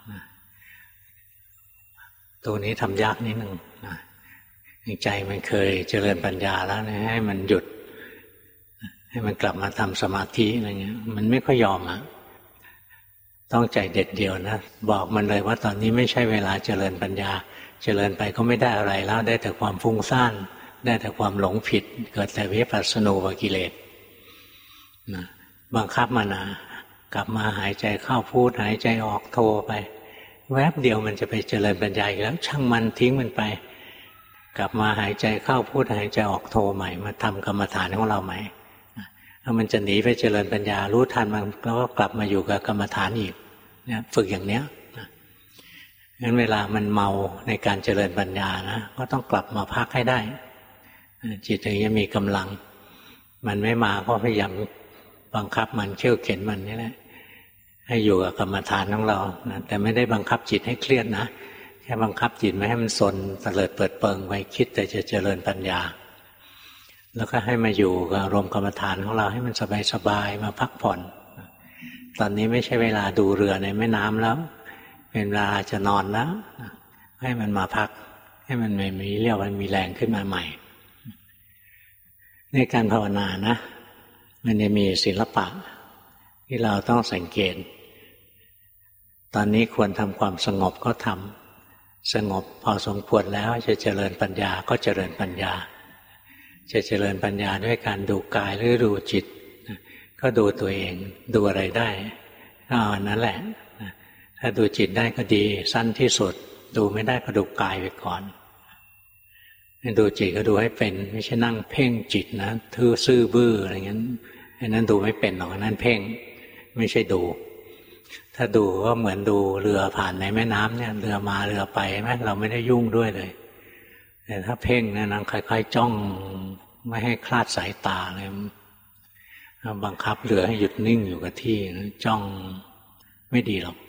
ตัวนี้ทำยากนิดนึงใจมันเคยเจริญปัญญาแล้วนะให้มันหยุดให้มันกลับมาทำสมาธิอะไรเงี้ยมันไม่ค่อยยอมต้องใจเด็ดเดียวนะบอกมันเลยว่าตอนนี้ไม่ใช่เวลาเจริญปัญญาเจริญไปก็ไม่ได้อะไรแล้วได้แต่ความฟุ้งซ่านได้แต่ความหลงผิดเกิดแต่วิปัสสนูปกิเลสนะบังคับมันนะกลับมาหายใจเข้าพูดหายใจออกโทไปแวบเดียวมันจะไปเจริญปัญญาอีกแล้วช่างมันทิ้งมันไปกลับมาหายใจเข้าพูดหายใจออกโทใหม่มาทำกรรมฐานของเราใหม่ถ้ามันจะหนีไปเจริญปัญญารู้ทันมันแล้วก็กลับมาอยู่กับกรรมฐานอีกเนี่ยฝึกอย่างเนี้ยงั้นเวลามันเมาในการเจริญปัญญานะก็ต้องกลับมาพักให้ได้จิตถึงจะมีกำลังมันไม่มาก็พยายามบังคับมันเขี่ยวเข็นมันนี่แหละให้อยู่กับกรรมฐานของเรานะแต่ไม่ได้บังคับจิตให้เครียดนะแค่บังคับจิตไม่ให้มันสนเตลิดเปิดเปิงไปคิดแต่จะเจริญปัญญาแล้วก็ให้มาอยู่กับอารมณ์กรรมฐานของเราให้มันสบายๆมาพักผ่อนตอนนี้ไม่ใช่เวลาดูเรือในแม่น้ำแล้วเป็นเวลาจะนอนแล้วให้มันมาพักให้มันมีเรี่ยวมันมีแรงขึ้นมาใหม่ในการภาวนานะมันจะมีศิลปะที่เราต้องสังเกตตอนนี้ควรทำความสงบก็ทำสงบพอสมควรแล้วจะเจริญปัญญาก็เจริญปัญญาจะเจริญปัญญาด้วยการดูกายหรือดูจิตก็ดูตัวเองดูอะไรได้ก็เอาอันนั้นแหละถ้าดูจิตได้ก็ดีสั้นที่สุดดูไม่ได้ก็ดูกายไปก่อนดูจิตก็ดูให้เป็นไม่ใช่นั่งเพ่งจิตนะทื่อซื่อบื้ออะไรงั้นอันนั้นดูไม่เป็นหรอกอันนั้นเพ่งไม่ใช่ดูถ้าดูก็เหมือนดูเรือผ่านในแม่น้ำเนี่ยเรือมาเรือไปไหมเราไม่ได้ยุ่งด้วยเลยแต่ถ้าเพ่งเนี่ยนั่งคล้ายๆจ้องไม่ให้คลาดสายตาเลยบังคับเรือให้หยุดนิ่งอยู่กับที่จ้องไม่ดีหรอก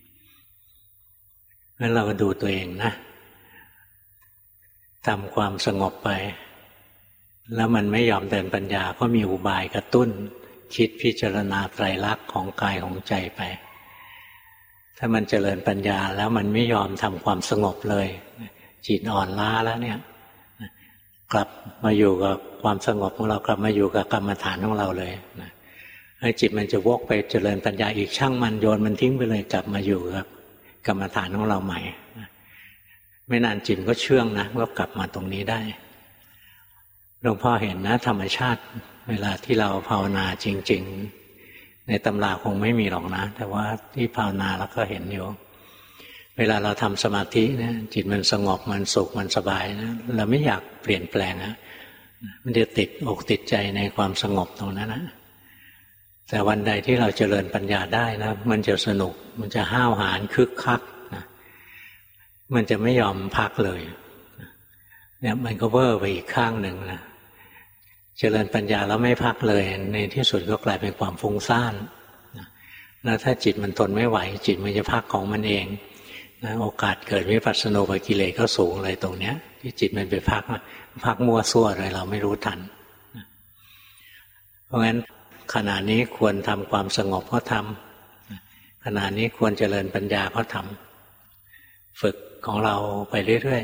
งั้นเราก็ดูตัวเองนะทำความสงบไปแล้วมันไม่ยอมเดินปัญญาก็มีอุบายกระตุ้นคิดพิจารณาไตรลักษณ์ของกายของใจไปถ้ามันเจริญปัญญาแล้วมันไม่ยอมทำความสงบเลยจิตอ่อนล้าแล้วเนี่ยกลับมาอยู่กับความสงบของเรากลับมาอยู่กับกรรมฐานของเราเลยนะให้จิตมันจะวกไปเจริญปัญญาอีกช่างมันโยนมันทิ้งไปเลยกลับมาอยู่กับกรรมฐานของเราใหม่ไม่นานจิตก็เชื่องนะก็กลับมาตรงนี้ได้หลวงพ่อเห็นนะธรรมชาติเวลาที่เราภาวนาจริงๆในตำราคงไม่มีหรอกนะแต่ว่าที่ภาวนาแล้วก็เห็นอยู่เวลาเราทำสมาธินะจิตมันสงบมันสุขมันสบายนะเราไม่อยากเปลี่ยนแปลงนะมันจะติดอกติดใจในความสงบตรงนั้นนะแต่วันใดที่เราเจริญปัญญาได้นะมันจะสนุกมันจะห้าวหาญคึกคักนะมันจะไม่ยอมพักเลยเนี่ยมันก็เวอร์ไปอีกข้างหนึ่งนะเจริญปัญญาแล้วไม่พักเลยในที่สุดก็กลายเป็นความฟุ้งซ่านแล้วถ้าจิตมันทนไม่ไหวจิตมันจะพักของมันเองนะโอกาสเกิดวิปัสสนูปกิเลสก็สูงเลยตรงเนี้ยที่จิตมันไปพักมั่วซั่วเลยเราไม่รู้ทันเพราะงั้นขณะนี้ควรทำความสงบก็ทำขณะนี้ควรเจริญปัญญาก็ทำฝึกของเราไปเรื่อย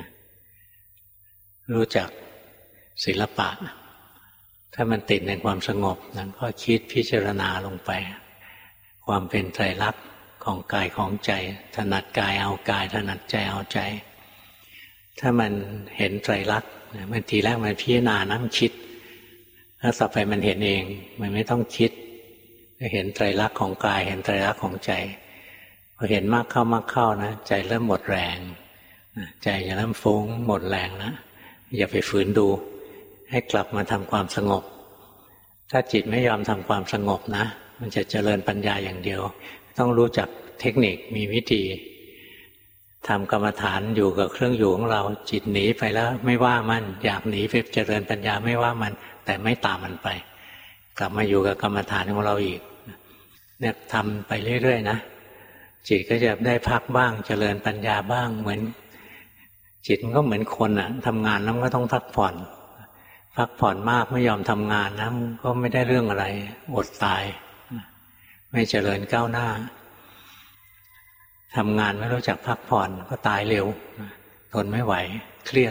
ๆรู้จักศิลปะถ้ามันติดในความสงบนั้นก็คิดพิจารณาลงไปความเป็นไตรลักษณ์ของกายของใจถนัดกายเอากายถนัดใจเอาใจถ้ามันเห็นไตรลักษณ์มันทีแรกมันพิจารณานะมันคิดแล้วต่อไปมันเห็นเองมันไม่ต้องคิดเห็นไตรลักษณ์ของกายเห็นไตรลักษณ์ของใจพอเห็นมากเข้านะใจเริ่มหมดแรงใจจะเริ่มฟุ้งหมดแรงนะอย่าไปฝืนดูให้กลับมาทำความสงบถ้าจิตไม่ยอมทำความสงบนะมันจะเจริญปัญญาอย่างเดียวต้องรู้จักเทคนิคมีวิธีทำกรรมฐานอยู่กับเครื่องอยู่ของเราจิตหนีไปแล้วไม่ว่ามันอยากหนีไปเจริญปัญญาไม่ว่ามันแต่ไม่ตามมันไปกลับมาอยู่กับกรรมฐานของเราอีกเนี่ยทำไปเรื่อยๆนะจิตก็จะได้พักบ้างเจริญปัญญาบ้างเหมือนจิตมันก็เหมือนคนอ่ะทำงานแล้วก็ต้องพักผ่อนมากไม่ยอมทำงานนะก็ไม่ได้เรื่องอะไรอดตายไม่เจริญก้าวหน้าทำงานไม่รู้จักพักผ่อนก็ตายเร็วทนไม่ไหวเครียด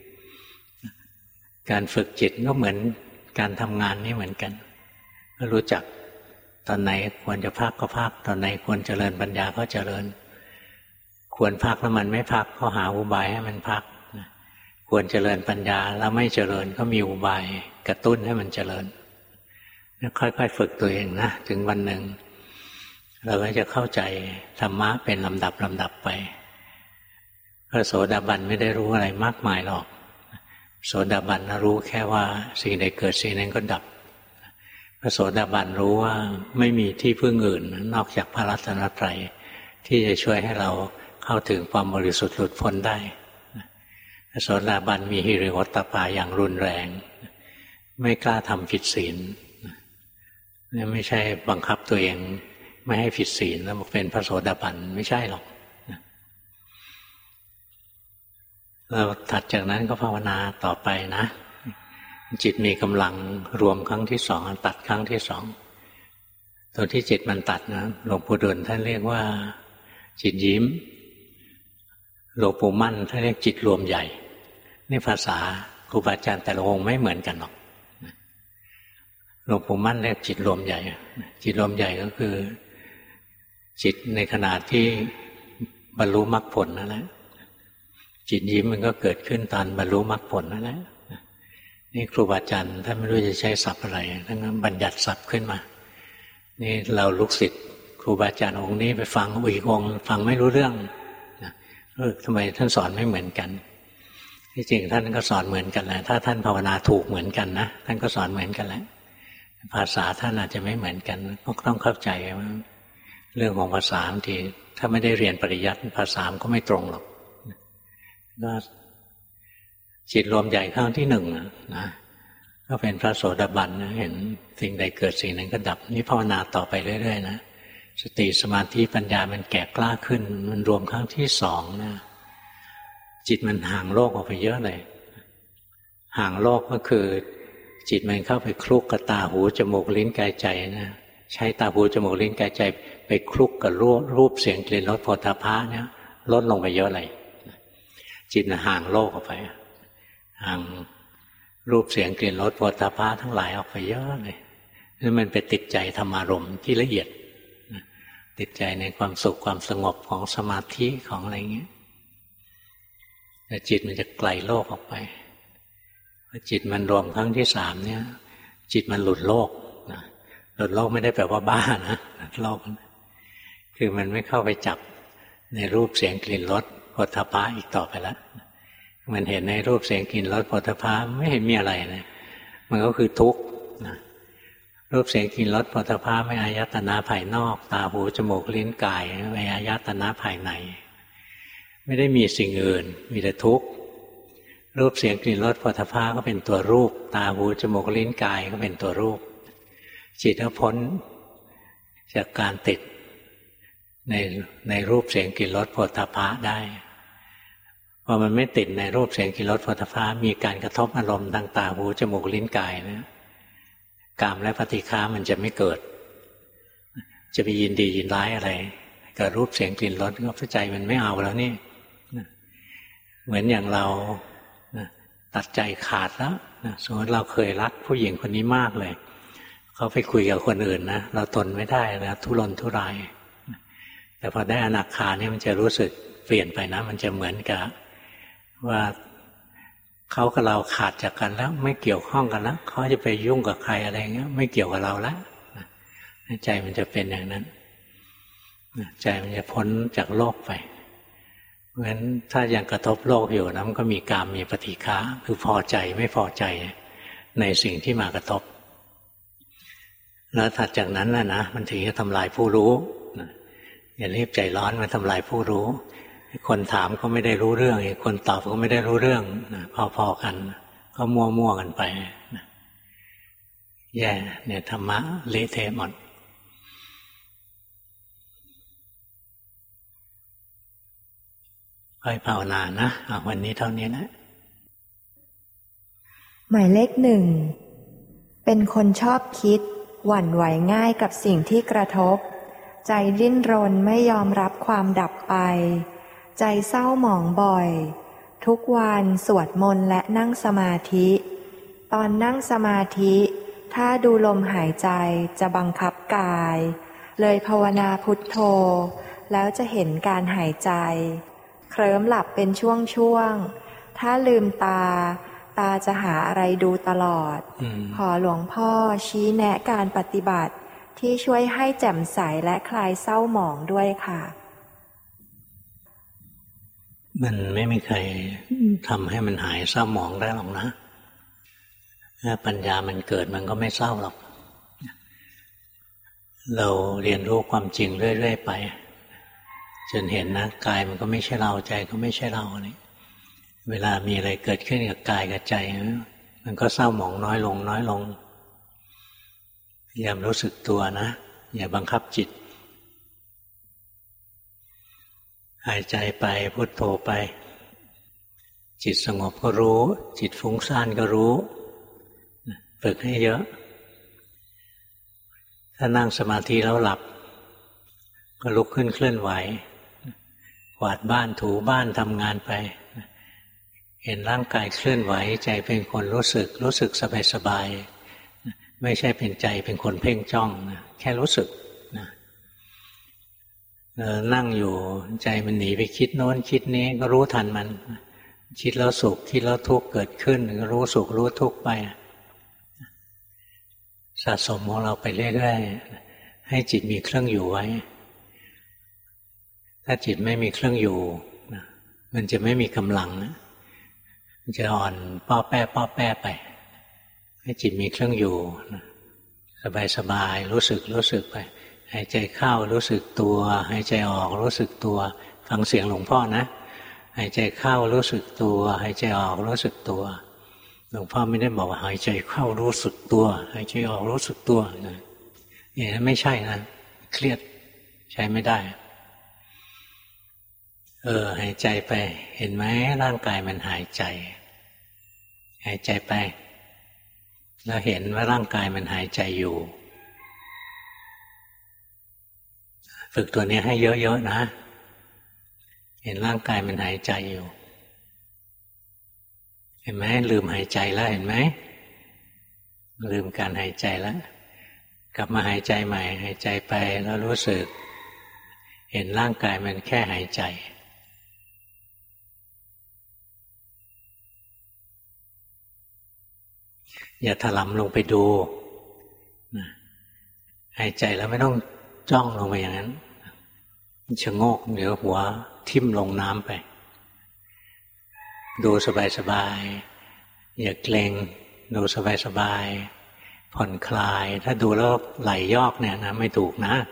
การฝึกจิตก็เหมือนการทำงานนี่เหมือนกันก็รู้จักตอนไหนควรจะพักก็พักตอนไหนควรเจริญปัญญาก็เจริญควรพักแล้วมันไม่พักก็หาอุบายให้มันพักควรเจริญปัญญาแล้วไม่เจริญก็มีอุบายกระตุ้นให้มันเจริญค่อยๆฝึกตัวเองนะถึงวันหนึ่งเราก็จะเข้าใจธรรมะเป็นลำดับไปพระโสดาบันไม่ได้รู้อะไรมากมายหรอกโสดาบันรู้แค่ว่าสิ่งใดเกิดสิ่งนั้นก็ดับพระโสดาบันรู้ว่าไม่มีที่พึ่งอื่นนอกจากพระรัตนตรัยที่จะช่วยให้เราเข้าถึงความบริสุทธิ์หลุดพ้นได้พระโสดาบันมีหิริโอตตัปปะอย่างรุนแรงไม่กล้าทำผิดศีลนี่ไม่ใช่บังคับตัวเองไม่ให้ผิดศีลแล้วเป็นพระโสดาบันไม่ใช่หรอกเราถัดจากนั้นก็ภาวนาต่อไปนะจิตมีกำลังรวมครั้งที่สองตัดครั้งที่สองตัวที่จิตมันตัดนะหลวงปู่ดูลท่านเรียกว่าจิตยิ้มหลวงปู่มั่นท่านเรียกจิตรวมใหญ่นี่ภาษาครูบาอาจารย์แต่ละองค์ไม่เหมือนกันหรอกหลวงปู่มั่นเรียกจิตรวมใหญ่จิตรวมใหญ่ก็คือจิตในขณะที่บรรลุมรรคผลนั่นแหละจิตยิ้มมันก็เกิดขึ้นตอนบรรลุมรรคผลนั่นแหละนี่ครูบาอาจารย์ท่านไม่รู้จะใช้ศัพท์อะไรท่านก็บัญญัติศัพท์ขึ้นมานี่เราลูกศิษย์ครูบาอาจารย์องค์นี้ไปฟังอีกองค์ฟังไม่รู้เรื่องทำไมท่านสอนไม่เหมือนกันที่จริงท่านก็สอนเหมือนกันแหละถ้าท่านภาวนาถูกเหมือนกันนะท่านก็สอนเหมือนกันแหละภาษาท่านอาจจะไม่เหมือนกันก็ต้องเข้าใจว่าเรื่องของภาษาบางทีถ้าไม่ได้เรียนปริยัติภาษาก็ไม่ตรงหรอกก็จิตรวมใหญ่ครั้งที่หนึ่งนะก็เป็นพระโสดาบันนะเห็นสิ่งใดเกิดสิ่งนั้นก็ดับนี่ภาวนาต่อไปเรื่อยๆนะสติสมาธิปัญญามันแก่กล้าขึ้นมันรวมครั้งที่สองนะจิตมันห่างโลกออกไปเยอะเลยห่างโลกก็คือจิตมันเข้าไปคลุกกับตาหูจมูกลิ้นกายใจนะใช้ตาหูจมูกลิ้นกายใจไปคลุกกับรูปเสียงกลิ่นรสโผฏฐัพพะเนี่ยลดลงไปเยอะเลยจิตมันห่างโลกออกไปห่างรูปเสียงกลิ่นรสโผฏฐัพพะทั้งหลายออกไปเยอะเลยแล้วมันไปติดใจธรรมารมณ์ที่ละเอียดติดใจในความสุขความสงบของสมาธิของอะไรเงี้ยแต่จิตมันจะไกลโลกออกไปพอจิตมันรวมครั้งที่3เนี่ยจิตมันหลุดโลกนะหลุดโลกไม่ได้แปลว่าบ้านะโลกคือมันไม่เข้าไปจับในรูปเสียงกลิ่นรสโผฏฐัพพะอีกต่อไปแล้วมันเห็นในรูปเสียงกลิ่นรสโผฏฐัพพะไม่เห็นมีอะไรนะมันก็คือทุกข์นะรูปเสียงกลิ่นรสโผฏฐัพพะไม่อายตนะภายนอกตาหูจมูกลิ้นกายไม่อายตนะภายในไม่ได้มีสิ่งอื่นมีแต่ทุกข์รูปเสียงกลิ่นรสโผฏฐัพพะก็เป็นตัวรูปตาหูจมูกลิ้นกายก็เป็นตัวรูปจิตก็พ้นจากการติดในรูปเสียงกลิ่นรสโผฏฐัพพะได้พอมันไม่ติดในรูปเสียงกลิ่นรสโผฏฐัพพะมีการกระทบอารมณ์ทางตาหูจมูกลิ้นกายนะกามและปฏิฆามันจะไม่เกิดจะไปยินดียินร้ายอะไรกับรูปเสียงกลิ่นรสก็ใจมันไม่เอาแล้วนี่เหมือนอย่างเราตัดใจขาดแล้วสมมติเราเคยรักผู้หญิงคนนี้มากเลยเขาไปคุยกับคนอื่นนะเราทนไม่ได้แล้วทุรนทุรายแต่พอได้อนาคาเนี่ยมันจะรู้สึกเปลี่ยนไปนะมันจะเหมือนกับว่าเขากับเราขาดจากกันแล้วไม่เกี่ยวข้องกันแล้วเขาจะไปยุ่งกับใครอะไรเงี้ยไม่เกี่ยวกับเราแล้วใจมันจะเป็นอย่างนั้นใจมันจะพ้นจากโลกไปเพราะฉะนั้นถ้ายังกระทบโลกอยู่นะมันก็มีกามมีปฏิฆะคือพอใจไม่พอใจในสิ่งที่มากระทบแล้วถัดจากนั้นนะมันถึงจะทำลายผู้รู้อย่ารีบใจร้อนมาทำลายผู้รู้คนถามก็ไม่ได้รู้เรื่องคนตอบก็ไม่ได้รู้เรื่องพอๆกันก็มั่วๆกันไปแย่เนี่ยธรรมะเละเทะหมดค่อยภาวนานะวันนี้เท่านี้นะหมายเลข1เป็นคนชอบคิดหวั่นไหวง่ายกับสิ่งที่กระทบใจดิ้นรนไม่ยอมรับความดับไปใจเศร้าหมองบ่อยทุกวันสวดมนต์และนั่งสมาธิตอนนั่งสมาธิถ้าดูลมหายใจจะบังคับกายเลยภาวนาพุทโธแล้วจะเห็นการหายใจเคลิ้มหลับเป็นช่วงๆถ้าลืมตาจะหาอะไรดูตลอดขอหลวงพ่อชี้แนะการปฏิบัติที่ช่วยให้แจ่มใสและคลายเศร้าหมองด้วยค่ะมันไม่มีใครทำให้มันหายเศร้าหมองได้หรอกนะถ้าปัญญามันเกิดมันก็ไม่เศร้าหรอกเราเรียนรู้ความจริงเรื่อยๆไปจนเห็นนะกายมันก็ไม่ใช่เราใจก็ไม่ใช่เราเนี่ยเวลามีอะไรเกิดขึ้นกับกายกับใจมันก็เศร้าหมองน้อยลงน้อยลงพยายามรู้สึกตัวนะอย่าบังคับจิตหายใจไปพุทโธไปจิตสงบก็รู้จิตฟุ้งซ่านก็รู้ฝึกให้เยอะถ้านั่งสมาธิแล้วหลับก็ลุกขึ้นเคลื่อนไหวกวาดบ้านถูบ้านทำงานไปเห็นร่างกายเคลื่อนไหวใจเป็นคนรู้สึกสบายๆไม่ใช่เป็นใจเป็นคนเพ่งจ้องนะแค่รู้สึกนะนั่งอยู่ใจมันหนีไปคิดโน้นคิดนี้ก็รู้ทันมันคิดแล้วสุขคิดแล้วทุกข์เกิดขึ้นก็รู้สุขรู้ทุกข์ไปสะสมของเราไปเรื่อยๆให้จิตมีเครื่องอยู่ไว้ถ้าจิตไม่มีเครื่องอยู่มันจะไม่มีกำลังมันจะอ่อนป้อแป้ไปให้จิตมีเครื่องอยู่สบายรู้สึกไปหายใจเข้ารู้สึกตัวหายใจออกรู้สึกตัวฟังเสียงหลวงพ่อนะหายใจเข้ารู้สึกตัวหายใจออกรู้สึกตัวหลวงพ่อไม่ได้บอกว่าหายใจเข้ารู้สึกตัวหายใจออกรู้สึกตัวนี่ไม่ใช่นะเครียดใช้ไม่ได้หายใจไปเห็นไหมร่างกายมันหายใจหายใจไปแล้วเห็นว่าร่างกายมันหายใจอยู่ฝึกตัวนี้ให้เยอะๆนะเห็นร่างกายมันหายใจอยู่เห็นไหมลืมหายใจแล้วเห็นไหมลืมการหายใจแล้วกลับมาหายใจใหม่หายใจไปแล้วรู้สึกเห็นร่างกายมันแค่หายใจอย่าถลำลงไปดูหายใจแล้วไม่ต้องจ้องลงไปอย่างนั้นชะโงกเดี๋ยวหัวทิ่มลงน้ำไปดูสบายๆอย่าเกร็งดูสบายๆผ่อนคลายถ้าดูแล้วไหลยอกเนี่ยนะไม่ถูกนะ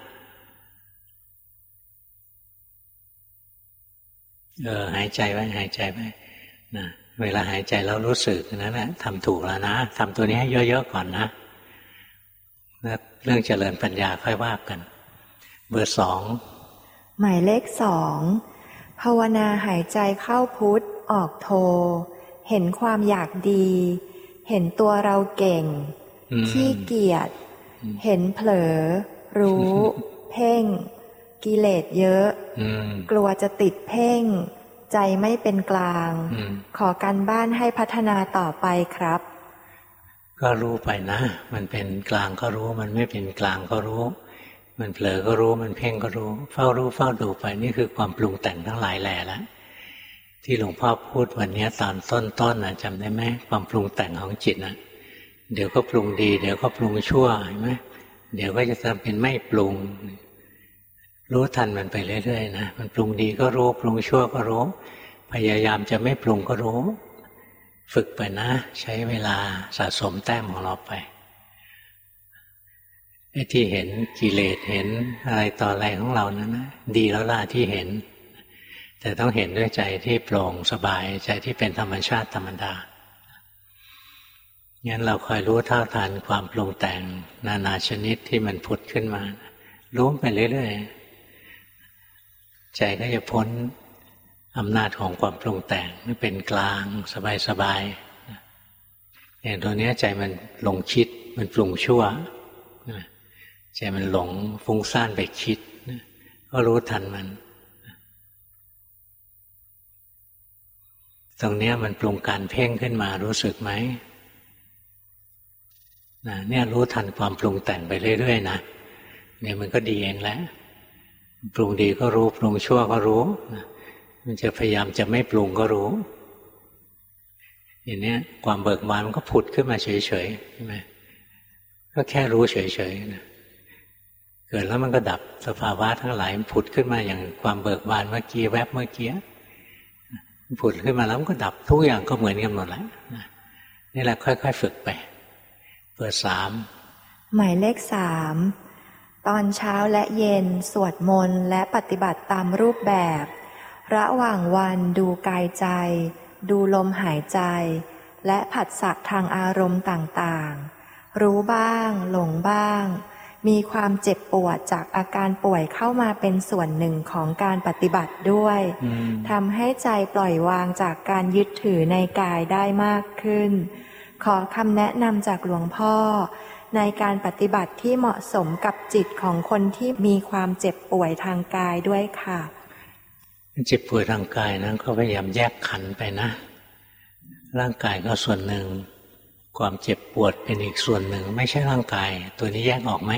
หายใจไว้หายใจไว้นะเวลาหายใจแล้วรู้สึกนั่นแหละทำถูกแล้วนะทำตัวนี้ให้เยอะๆก่อนนะแล้วเรื่องเจริญปัญญาค่อยว่ากันเบอร์ 2หมายเลข 2ภาวนาหายใจเข้าพุทธออกโทเห็นความอยากดีเห็นตัวเราเก่งขี้เกียจเห็นเผลอรู้เพ่งกิเลสเยอะกลัวจะติดเพ่งใจไม่เป็นกลางขอการบ้านให้พัฒนาต่อไปครับก็รู้ไปนะมันเป็นกลางก็รู้มันไม่เป็นกลางก็รู้มันเผลอก็รู้มันเพ่งก็รู้เฝ้ารู้เฝ้าดูไปนี่คือความปรุงแต่งทั้งหลายแหล่แล้วที่หลวงพ่อพูดวันนี้ตอนต้นๆนะจำได้ไหมความปรุงแต่งของจิตนะเดี๋ยวก็ปรุงดีเดี๋ยวก็ปรุงชั่วเห็นไหมเดี๋ยวก็จะทำเป็นไม่ปรุงรู้ทันมันไปเรื่อยๆนะมันปรุงดีก็รู้ปรุงชั่วก็รู้พยายามจะไม่ปรุงก็รู้ฝึกไปนะใช้เวลาสะสมแต้มของเราไปไอ้ที่เห็นกิเลสเห็นอะไรต่ออะไรของเรานั้นนะดีแล้วล่ะที่เห็นแต่ต้องเห็นด้วยใจที่โปร่งสบายใจที่เป็นธรรมชาติธรรมดางั้นเราคอยรู้เท่าทันความปรุงแต่งนานาชนิดที่มันผุดขึ้นมารู้ไปเรื่อยๆใจก็จะพ้นอำนาจของความปรุงแต่งไม่เป็นกลางสบายๆอย่างตัวนี้ใจมันหลงคิดมันปรุงชั่วใจมันหลงฟุ้งซ่านไปคิดก็รู้ทันมันตรงนี้มันปรุงการเพ่งขึ้นมารู้สึกไหมเนี่ยรู้ทันความปรุงแต่งไปเรื่อยๆนะเนี่ยมันก็ดีเองแหละปรุงดีก็รู้ปรุงชั่วก็รู้มันจะพยายามจะไม่ปรุงก็รู้อย่างนี้ความเบิกบานมันก็ผุดขึ้นมาเฉยๆใช่ไหมก็แค่รู้เฉยๆนะเกิดแล้วมันก็ดับสภาวะทั้งหลายมันผุดขึ้นมาอย่างความเบิกบานเมื่อกี้แวบเมื่อกี้ผุดขึ้นมาแล้วมันก็ดับทุกอย่างก็เหมือนกันหมดแล้วนี่แหละค่อยๆฝึกไปเบอร์ 3 หมายเลข 3ตอนเช้าและเย็นสวดมนต์และปฏิบัติตามรูปแบบระหว่างวันดูกายใจดูลมหายใจและผัสสะทางอารมณ์ต่างๆรู้บ้างหลงบ้างมีความเจ็บปวดจากอาการป่วยเข้ามาเป็นส่วนหนึ่งของการปฏิบัติด้วยทำให้ใจปล่อยวางจากการยึดถือในกายได้มากขึ้นขอคำแนะนำจากหลวงพ่อในการปฏิบัติที่เหมาะสมกับจิตของคนที่มีความเจ็บป่วยทางกายด้วยค่ะเจ็บป่วยทางกายนั้นก็พยายามแยกขันธ์ไปนะร่างกายก็ส่วนหนึ่งความเจ็บปวดเป็นอีกส่วนหนึ่งไม่ใช่ร่างกายตัวนี้แยกออกไหม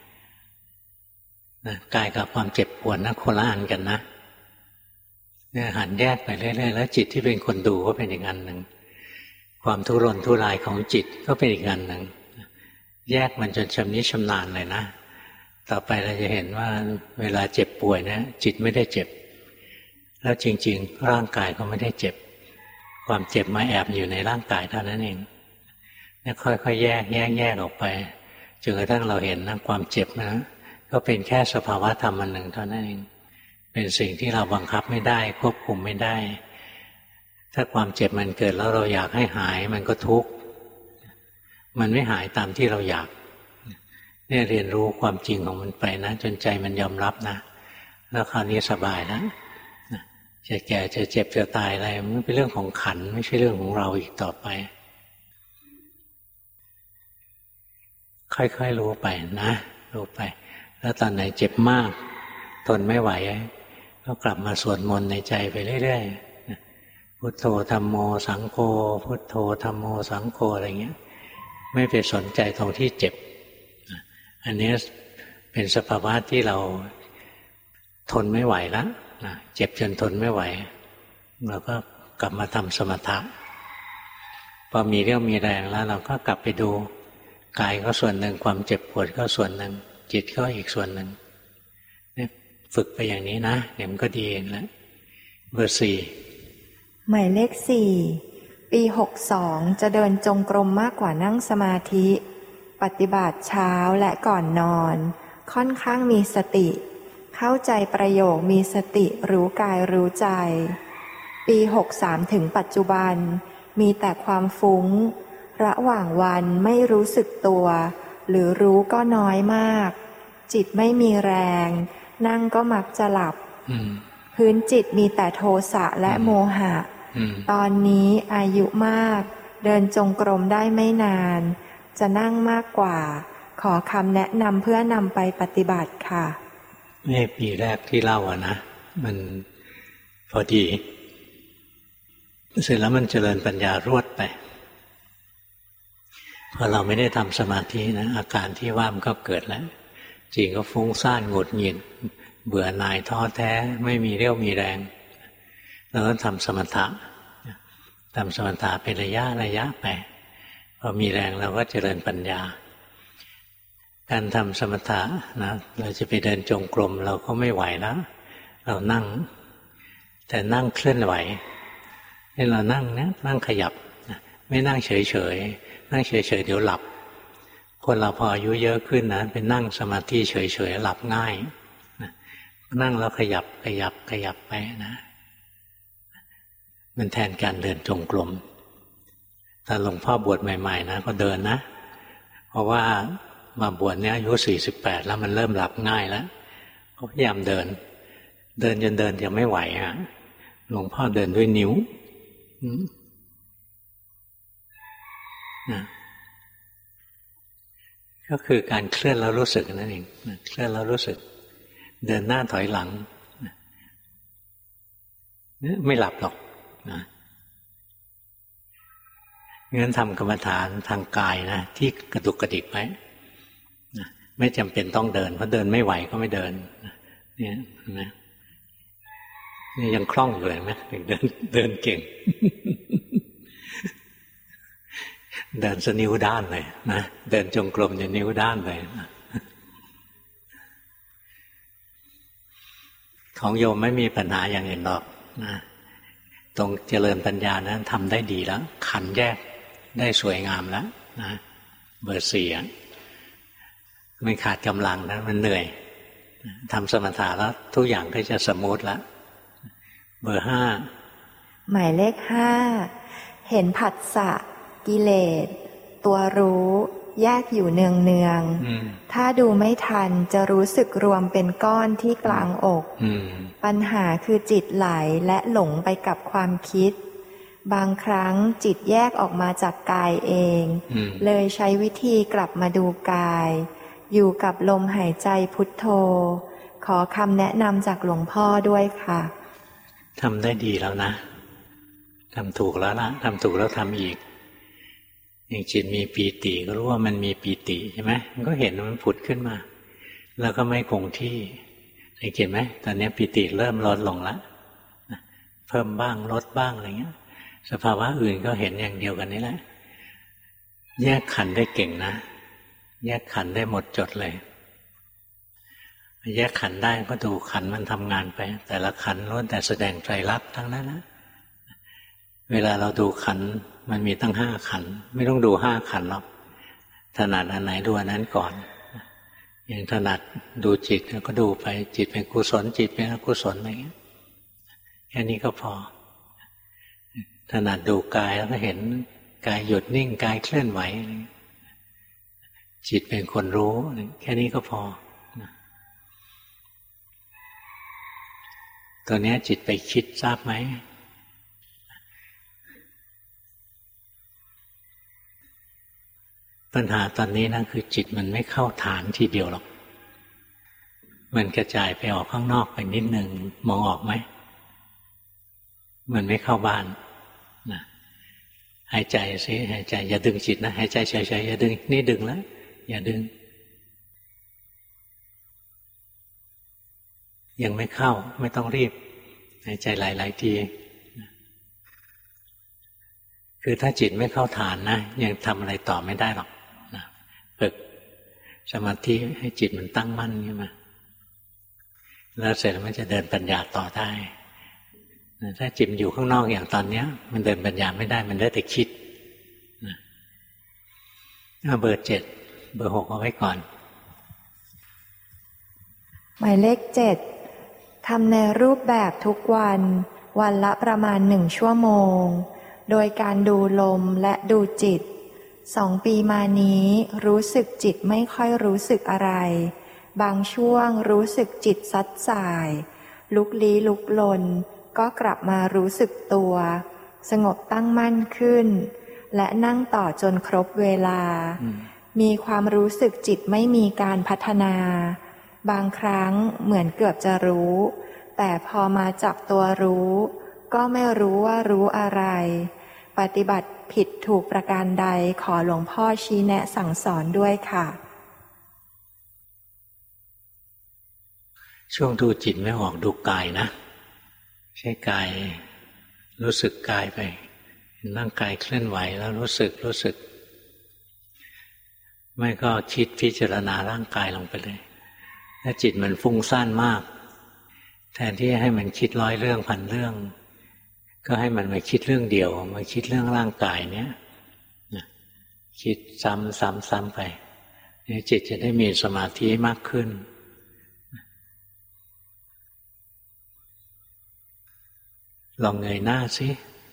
กายกับความเจ็บปวดนะคนละอันกันนะเนี่ยหันแยกไปเรื่อยๆแล้วจิตที่เป็นคนดูก็เป็นอีกอันหนึ่งความทุรนทุรายของจิตก็เป็นอีกอันหนึ่งแยกมันจนชำนิชำนาญเลยนะต่อไปเราจะเห็นว่าเวลาเจ็บป่วยนะจิตไม่ได้เจ็บแล้วจริงๆร่างกายก็ไม่ได้เจ็บความเจ็บมาแอบอยู่ในร่างกายเท่านั้นเองเนี่ยค่อยๆแยกออกไปจนกระทั่งเราเห็นนะความเจ็บนะก็เป็นแค่สภาวะธรรมอันหนึ่งเท่านั้นเองเป็นสิ่งที่เราบังคับไม่ได้ควบคุมไม่ได้ถ้าความเจ็บมันเกิดแล้วเราอยากให้หายมันก็ทุกข์มันไม่หายตามที่เราอยากเนี่ยเรียนรู้ความจริงของมันไปนะจนใจมันยอมรับนะแล้วคราวนี้สบายแล้วจะแก่จะเจ็บจะตายอะไรมันเป็นเรื่องของขันธ์ไม่ใช่เรื่องของเราอีกต่อไปค่อยๆรู้ไปนะรู้ไปแล้วตอนไหนเจ็บมากทนไม่ไหวก็กลับมาสวดมนต์ในใจไปเรื่อยๆพุทโธธัมโมสังโฆพุทโธธัมโมสังโฆอะไรเงี้ยไม่ไปสนใจตรงที่เจ็บอันนี้เป็นสภาวะที่เราทนไม่ไหวแล้วเจ็บจนทนไม่ไหวเราก็กลับมาทำสมถะพอมีเรี่ยวมีแรงแล้วเราก็กลับไปดูกายก็ส่วนหนึ่งความเจ็บปวดก็ส่วนหนึ่งจิตก็อีกส่วนหนึ่งฝึกไปอย่างนี้นะเดี๋ยวมันก็ดีเองแล้วเบอร์ 4 หมายเลข 4 ปี 62จะเดินจงกรมมากกว่านั่งสมาธิปฏิบัติเช้าและก่อนนอนค่อนข้างมีสติเข้าใจประโยคมีสติรู้กายรู้ใจปี63ถึงปัจจุบันมีแต่ความฟุ้งระหว่างวันไม่รู้สึกตัวหรือรู้ก็น้อยมากจิตไม่มีแรงนั่งก็มักจะหลับพื้นจิตมีแต่โทสะและโมหะตอนนี้อายุมากเดินจงกรมได้ไม่นานจะนั่งมากกว่าขอคำแนะนำเพื่อนำไปปฏิบัติค่ะนี่ปีแรกที่เล่านะมันพอดีเสร็จแล้วมันเจริญปัญญารวดไปพอเราไม่ได้ทำสมาธินะอาการที่ว่ามันก็เกิดแล้วจริงก็ฟุ้งซ่านหงุดหงิดเบื่อหน่ายท้อแท้ไม่มีเรี่ยวมีแรงเราก็ทำสมถะเป็นระยะไปพอมีแรงเราก็เจริญปัญญาการทำสมถะนะเราจะไปเดินจงกรมเราก็ไม่ไหวแล้วเรานั่งแต่นั่งเคลื่อนไหวให้เรานั่งนะนั่งขยับไม่นั่งเฉยนั่งเฉยเดี๋ยวหลับคนเราพออายุเยอะขึ้นนะไปนั่งสมาธิเฉยหลับง่ายนั่งแล้วขยับไปนะมันแทนการเดินจงกรมแต่หลวงพ่อบวชใหม่ๆนะก็เดินนะเพราะว่ามาบวชเนี่ยอายุ48แล้วมันเริ่มหลับง่ายแล้วก็พยายามเดินจนเดินยังไม่ไหวหลวงพ่อเดินด้วยนิ้วนะก็คือการเคลื่อนแล้วรู้สึกนั่นเองเคลื่อนแล้วรู้สึกเดินหน้าถอยหลังไม่หลับหรอกนะงั้นทำกรรมฐานทางกายนะที่กระดุกกระดิกไว้นะไม่จำเป็นต้องเดินเพราะเดินไม่ไหวก็ไม่เดินเนี่ยนะนี่ยังคล่องอยู่เลยไหมเดินเก่ง เดินสนิ้วด้านเลยนะเดินจงกรมจนนิ้วด้านเลยของโยมไม่มีปัญหาอย่างอื่นหรอกนะตรงเจริญปัญญานั้นทำได้ดีแล้วขันแยกได้สวยงามแล้วนะเบอร์ 4มันขาดกำลังนะมันเหนื่อยทำสมถะแล้วทุกอย่างก็จะสมูทแล้วเบอร์ 5 หมายเลข 5เห็นผัสสะกิเลสตัวรู้แยกอยู่เนืองถ้าดูไม่ทันจะรู้สึกรวมเป็นก้อนที่กลางอกปัญหาคือจิตไหลและหลงไปกับความคิดบางครั้งจิตแยกออกมาจากกายเองเลยใช้วิธีกลับมาดูกายอยู่กับลมหายใจพุทโธขอคำแนะนำจากหลวงพ่อด้วยค่ะทำได้ดีแล้วนะทำถูกแล้วนะทำถูกแล้วทำอีกอย่างจิตมีปีติก็รู้ว่ามันมีปีติใช่ไหมมันก็เห็นมันผุดขึ้นมาแล้วก็ไม่คงที่เห็นไหมตอนนี้ปีติเริ่มลดลงแล้วเพิ่มบ้างลดบ้างอะไรเงี้ยสภาวะอื่นก็เห็นอย่างเดียวกันนี่แหละแยกขันธ์ได้เก่งนะแยกขันธ์ได้หมดจดเลยแยกขันธ์ได้ก็ดูขันธ์มันทำงานไปแต่ละขันธ์ล้วนแต่แสดงไตรลักษณ์ทั้งนั้นนะเวลาเราดูขันธ์มันมีตั้ง5ขันธ์ไม่ต้องดู5ขันธ์หรอกถนัดอันไหนดูอันนั้นก่อนอย่างถนัดดูจิตก็ดูไปจิตเป็นกุศลจิตเป็นอกุศลอะไรเงี้ยแค่นี้ก็พอถนัดดูกายแล้วก็เห็นกายหยุดนิ่งกายเคลื่อนไหวจิตเป็นคนรู้แค่นี้ก็พอตัวนี้จิตไปคิดทราบไหมปัญหาตอนนี้นะคือจิตมันไม่เข้าฐานทีเดียวหรอกมันกระจายไปออกข้างนอกไปนิดหนึ่งมองออกไหมมันไม่เข้าบ้านนะหายใจสิหายใจอย่าดึงจิตนะหายใจเฉยๆอย่าดึงนี่ดึงแล้วอย่าดึงยังไม่เข้าไม่ต้องรีบหายใจหลายๆทีคือถ้าจิตไม่เข้าฐานนะยังทำอะไรต่อไม่ได้หรอกนะฝึกสมาธิให้จิตมันตั้งมั่นขึ้นมาแล้วเสร็จแล้วมันจะเดินปัญญาต่อได้ถ้าจิตอยู่ข้างนอกอย่างตอนนี้มันเดินปัญญาไม่ได้มันได้แต่คิดนะเบอร์ 7 เบอร์ 6เอาไว้ก่อนหมายเลข 7ทำในรูปแบบทุกวันวันละประมาณ1 ชั่วโมงโดยการดูลมและดูจิต2 ปีมานี้รู้สึกจิตไม่ค่อยรู้สึกอะไรบางช่วงรู้สึกจิตซัดสายลุกลี้ลุกลนก็กลับมารู้สึกตัวสงบตั้งมั่นขึ้นและนั่งต่อจนครบเวลามีความรู้สึกจิตไม่มีการพัฒนาบางครั้งเหมือนเกือบจะรู้แต่พอมาจับตัวรู้ก็ไม่รู้ว่ารู้อะไรปฏิบัติผิดถูกประการใดขอหลวงพ่อชี้แนะสั่งสอนด้วยค่ะช่วงดูจิตไม่ออกดูกายนะใช้กายรู้สึกกายไปร่างกายเคลื่อนไหวแล้วรู้สึกไม่ก็คิดพิจารณาร่างกายลงไปเลยถ้าจิตมันฟุ้งซ่านมากแทนที่ให้มันคิด100 เรื่องพันเรื่องก็ให้มันมาคิดเรื่องเดียวมาคิดเรื่องร่างกายเนี้ยคิดซ้ำไปจิตจะได้มีสมาธิมากขึ้นลองเงยหน้าสิ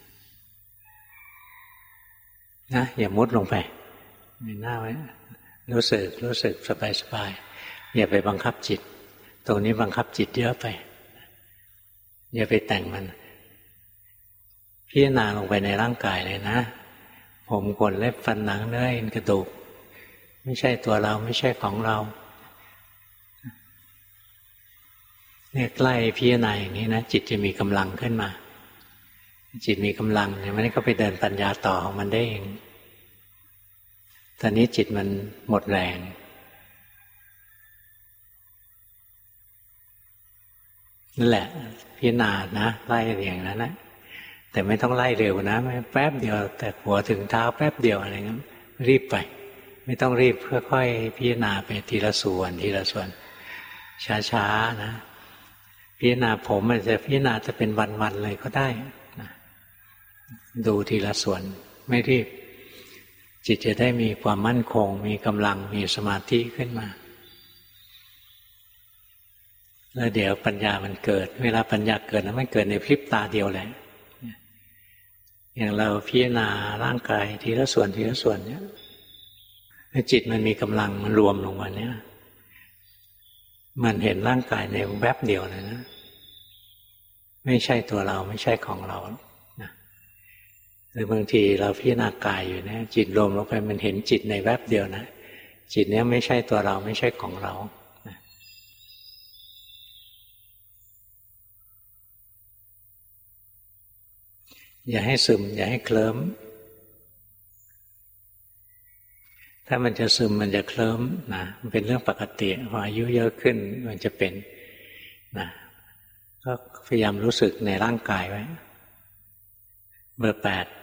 นะอย่ามุดลงไปเงยหน้าไว้รู้สึกสบายอย่าไปบังคับจิตตรงนี้บังคับจิตเยอะไปอย่าไปแต่งมันพิจารณาลงไปในร่างกายเลยนะผมขนเล็บฟันหนังเนื้อเอ็นกระดูกไม่ใช่ตัวเราไม่ใช่ของเราเนี่ยใกล้พิจารณาอย่างนี้นะจิตจะมีกำลังขึ้นมาจิตมีกำลังเนี่ยมันก็ไปเดินปัญญาต่อของมันได้เองตอนนี้จิตมันหมดแรงนั่นแหละพิจารณานะไล่อย่างนั้นนะแต่ไม่ต้องไล่เร็วนะแป๊บเดียวแต่หัวถึงเท้าแป๊บเดียวอะไรเงี้ยรีบไปไม่ต้องรีบค่อยๆพิจารณาไปทีละส่วนช้าๆนะพิจารณาผมมันจะพิจารณาจะเป็นวันๆเลยก็ได้นะดูทีละส่วนไม่รีบจิตจะได้มีความมั่นคงมีกำลังมีสมาธิขึ้นมาแล้วเดี๋ยวปัญญามันเกิดเวลาปัญญาเกิดนะมันเกิดในพริบตาเดียวแหละอย่างเราพิจารณาร่างกายทีละส่วนเนี่ยจิตมันมีกำลังมันรวมลงมาเนี่ยมันเห็นร่างกายในแวบเดียวเลยนะไม่ใช่ตัวเราไม่ใช่ของเรานะหรือบางทีเราพิจารณากายอยู่เนี่ยจิตรวมลงไปมันเห็นจิตในแวบเดียวนะจิตเนี้ยไม่ใช่ตัวเราไม่ใช่ของเราอย่าให้ซึมอย่าให้เคลิ้มถ้ามันจะซึมมันจะเคลิ้มนะมันเป็นเรื่องปกติพออายุเยอะขึ้นมันจะเป็นนะก็พยายามรู้สึกในร่างกายไว้เบอร์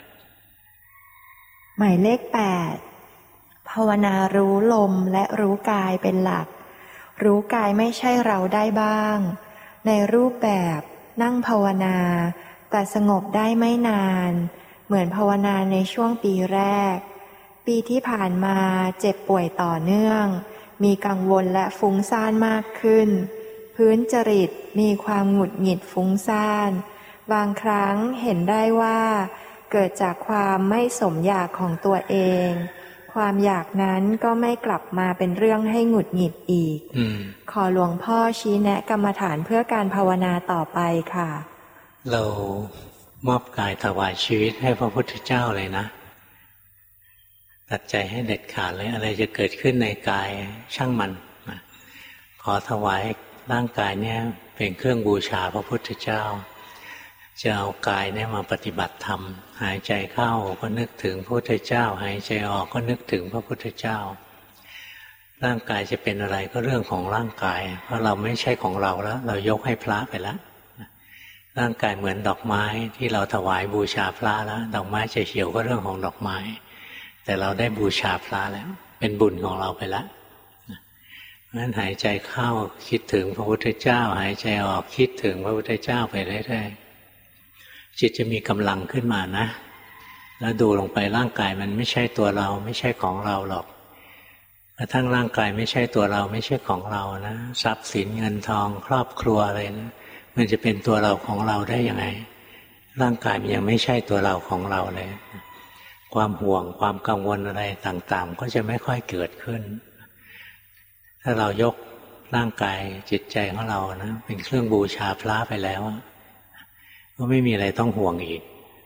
8 หมายเลข 8ภาวนารู้ลมและรู้กายเป็นหลักรู้กายไม่ใช่เราได้บ้างในรูปแบบนั่งภาวนาแต่สงบได้ไม่นานเหมือนภาวนาในช่วงปีแรกปีที่ผ่านมาเจ็บป่วยต่อเนื่องมีกังวลและฟุ้งซ่านมากขึ้นพื้นจริตมีความหงุดหงิดฟุ้งซ่านบางครั้งเห็นได้ว่าเกิดจากความไม่สมอยากของตัวเองความอยากนั้นก็ไม่กลับมาเป็นเรื่องให้หงุดหงิดอีกขอหลวงพ่อชี้แนะกรรมฐานเพื่อการภาวนาต่อไปค่ะเรามอบกายถวายชีวิตให้พระพุทธเจ้าเลยนะตัดใจให้เด็ดขาดเลยอะไรจะเกิดขึ้นในกายช่างมันนะขอถวายร่างกายเนี่ยเป็นเครื่องบูชาพระพุทธเจ้าจะเอากายเนี่ยมาปฏิบัติธรรมหายใจเข้าก็นึกถึงพระพุทธเจ้าหายใจออกก็นึกถึงพระพุทธเจ้าร่างกายจะเป็นอะไรก็เรื่องของร่างกายเพราะเราไม่ใช่ของเราแล้วเรายกให้พระไปแล้วร่างกายเหมือนดอกไม้ที่เราถวายบูชาพระแล้วดอกไม้จะเหี่ยวก็เรื่องของดอกไม้แต่เราได้บูชาพระแล้วเป็นบุญของเราไปแล้วเพราะฉะนั้นหายใจเข้าคิดถึงพระพุทธเจ้าหายใจออกคิดถึงพระพุทธเจ้าไปเรื่อยๆจิตจะมีกำลังขึ้นมานะแล้วดูลงไปร่างกายมันไม่ใช่ตัวเราไม่ใช่ของเราหรอกกระทั่งร่างกายไม่ใช่ตัวเราไม่ใช่ของเรานะทรัพย์สินเงินทองครอบครัวอะไรนะมันจะเป็นตัวเราของเราได้ยังไงร่างกายมันยังไม่ใช่ตัวเราของเราเลยความห่วงความกังวลอะไรต่างๆก็จะไม่ค่อยเกิดขึ้นถ้าเรายกร่างกายจิตใจของเรานะเป็นเครื่องบูชาพระไปแล้วก็ไม่มีอะไรต้องห่วงอีก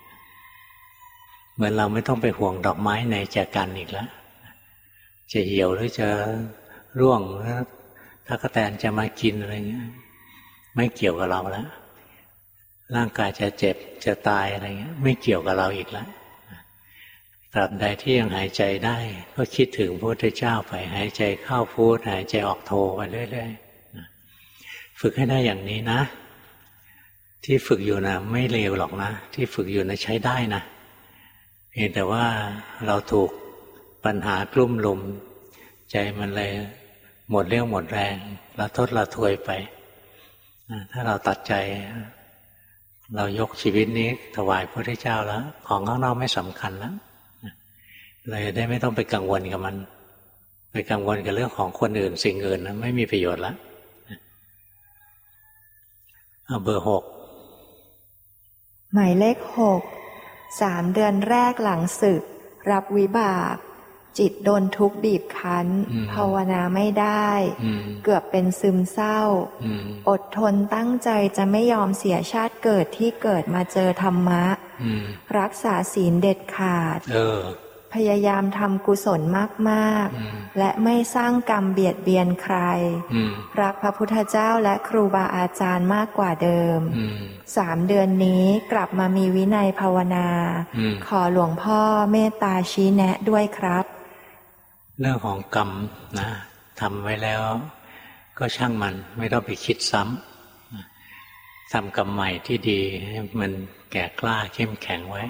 เหมือนเราไม่ต้องไปห่วงดอกไม้ในแจกันอีกแล้วจะเหี่ยวหรือจะร่วงหรือถ้ากระแตนจะมากินอะไรเงี้ยไม่เกี่ยวกับเราแล้วร่างกายจะเจ็บจะตายอะไรเงี้ยไม่เกี่ยวกับเราอีกแล้วตราบใดที่ยังหายใจได้ก็คิดถึงพระพุทธเจ้าไปหายใจเข้าพุทหายใจออกโทไปเรื่อยๆฝึกให้ได้อย่างนี้นะที่ฝึกอยู่นะไม่เลวหรอกนะที่ฝึกอยู่นะใช้ได้นะเพียงแต่ว่าเราถูกปัญหากลุ่มลุมใจมันเลยหมดเรี่ยวหมดแรงละทดละทวยไปถ้าเราตัดใจเรายกชีวิตนี้ถวายพระพุทธเจ้าแล้วของข้างนอกไม่สำคัญแล้วเลยได้ไม่ต้องไปกังวลกับมันไปกังวลกับเรื่องของคนอื่นสิ่งอื่นนะไม่มีประโยชน์แล้วเอาเบอร์ 6 หมายเลข 6 3 เดือนแรกหลังศึกรับวิบากจิตโดนทุกข์บีบคั้นภาวนาไม่ได้เกือบเป็นซึมเศร้าอดทนตั้งใจจะไม่ยอมเสียชาติเกิดที่เกิดมาเจอธรรมะรักษาศีลเด็ดขาดพยายามทำกุศลมากๆและไม่สร้างกรรมเบียดเบียนใครรักพระพุทธเจ้าและครูบาอาจารย์มากกว่าเดิม3 เดือนนี้กลับมามีวินัยภาวนาขอหลวงพ่อเมตตาชี้แนะด้วยครับเรื่องของกรรมนะทำไว้แล้วก็ช่างมันไม่ต้องไปคิดซ้ำทำกรรมใหม่ที่ดีให้มันแก่กล้าเข้มแข็งไว้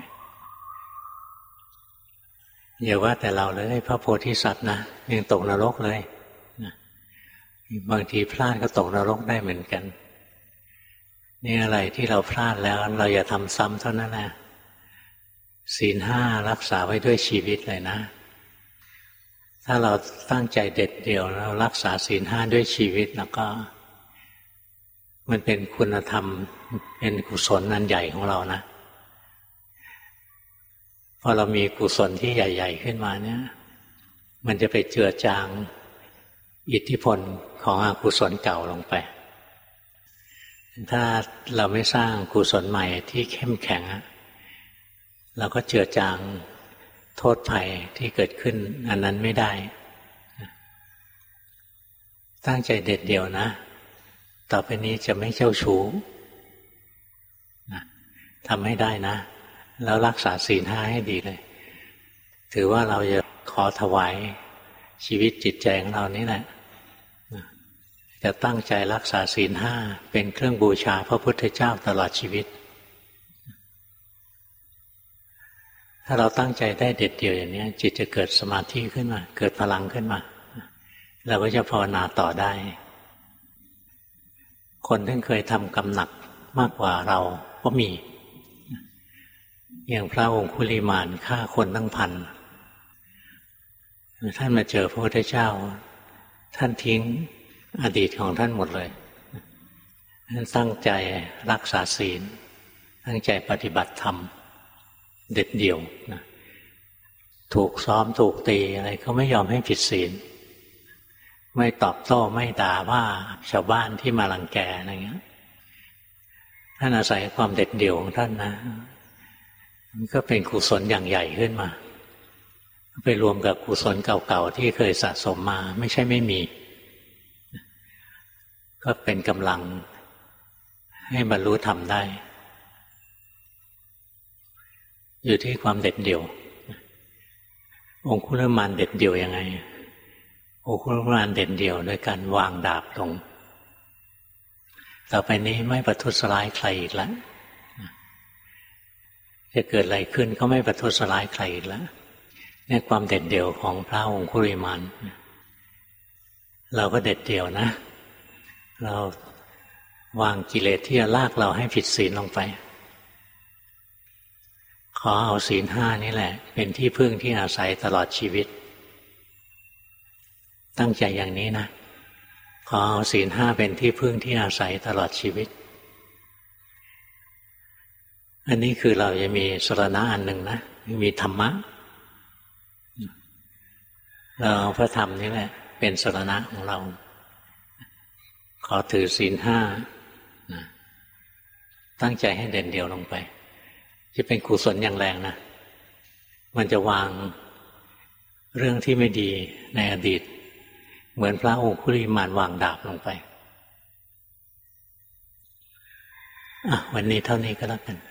อย่าว่าแต่เราเลยพระโพธิสัตว์นะยังตกนรกเลยนะบางทีพลาดก็ตกนรกได้เหมือนกันนี่อะไรที่เราพลาดแล้วเราอย่าทำซ้ำเท่านั้นนะศีล 5รักษาไว้ด้วยชีวิตเลยนะถ้าเราตั้งใจเด็ดเดี่ยวเรารักษาศีล 5ด้วยชีวิตแล้วก็มันเป็นคุณธรรมเป็นกุศลอันใหญ่ของเรานะพอเรามีกุศลที่ใหญ่ๆขึ้นมาเนี่ยมันจะไปเจือจางอิทธิพลของอกุศลเก่าลงไปถ้าเราไม่สร้างกุศลใหม่ที่เข้มแข็งเราก็เจือจางโทษภัยที่เกิดขึ้นอันนั้นไม่ได้ตั้งใจเด็ดเดี่ยวนะต่อไปนี้จะไม่เจ้าชู้นะทำให้ได้นะแล้วรักษาศีล 5ให้ดีเลยถือว่าเราจะขอถวายชีวิตจิตใจของเรานี่แหละจะตั้งใจรักษาศีล 5เป็นเครื่องบูชาพระพุทธเจ้าตลอดชีวิตถ้าเราตั้งใจได้เด็ดเดี่ยวอย่างนี้จิตจะเกิดสมาธิขึ้นมาเกิดพลังขึ้นมาเราก็จะภาวนาต่อได้คนที่เคยทำกรรมหนักมากกว่าเราก็มีอย่างพระองคุลิมานฆ่าคนตั้ง 1,000ท่านมาเจอพระพุทธเจ้าท่านทิ้งอดีตของท่านหมดเลยท่านตั้งใจรักษาศีลตั้งใจปฏิบัติธรรมเด็ดเดี่ยวนะถูกซ้อมถูกตีอะไรเขาไม่ยอมให้ผิดศีลไม่ตอบโต้ไม่ด่าว่าชาวบ้านที่มารังแกอะไรเงี้ยท่านอาศัยความเด็ดเดี่ยวของท่านนะมันก็เป็นกุศลอย่างใหญ่ขึ้นมาไปรวมกับกุศลเก่าๆที่เคยสะสมมาไม่ใช่ไม่มีก็เป็นกำลังให้บรรลุธรรมได้อยู่ที่ความเด็ดเดี่ยวองคุลิมานเด็ดเดี่ยวยังไงองคุลิมานเด็ดเดี่ยวโดยการวางดาบลงต่อไปนี้ไม่ประทุษร้ายใครอีกแล้วจะเกิดอะไรขึ้นก็ไม่ประทุษร้ายใครอีกแล้วนี่ความเด็ดเดี่ยวของพระองคุลิมานเราก็เด็ดเดี่ยวนะเราวางกิเลสที่จะลากเราให้ผิดศีลลงไปขอเอาศีลห้านี่แหละเป็นที่พึ่งที่อาศัยตลอดชีวิตตั้งใจอย่างนี้นะขอเอาศีลห้าเป็นที่พึ่งที่อาศัยตลอดชีวิตอันนี้คือเราจะมีสรณะอันหนึ่งนะมีธรรมะเราเอาพระธรรมนี่แหละเป็นสรณะของเราขอถือศีลห้าตั้งใจให้เด่นเดียวลงไปจะเป็นกุศลอย่างแรงนะมันจะวางเรื่องที่ไม่ดีในอดีตเหมือนพระองคุลิมานวางดาบลงไปวันนี้เท่านี้ก็แล้วกัน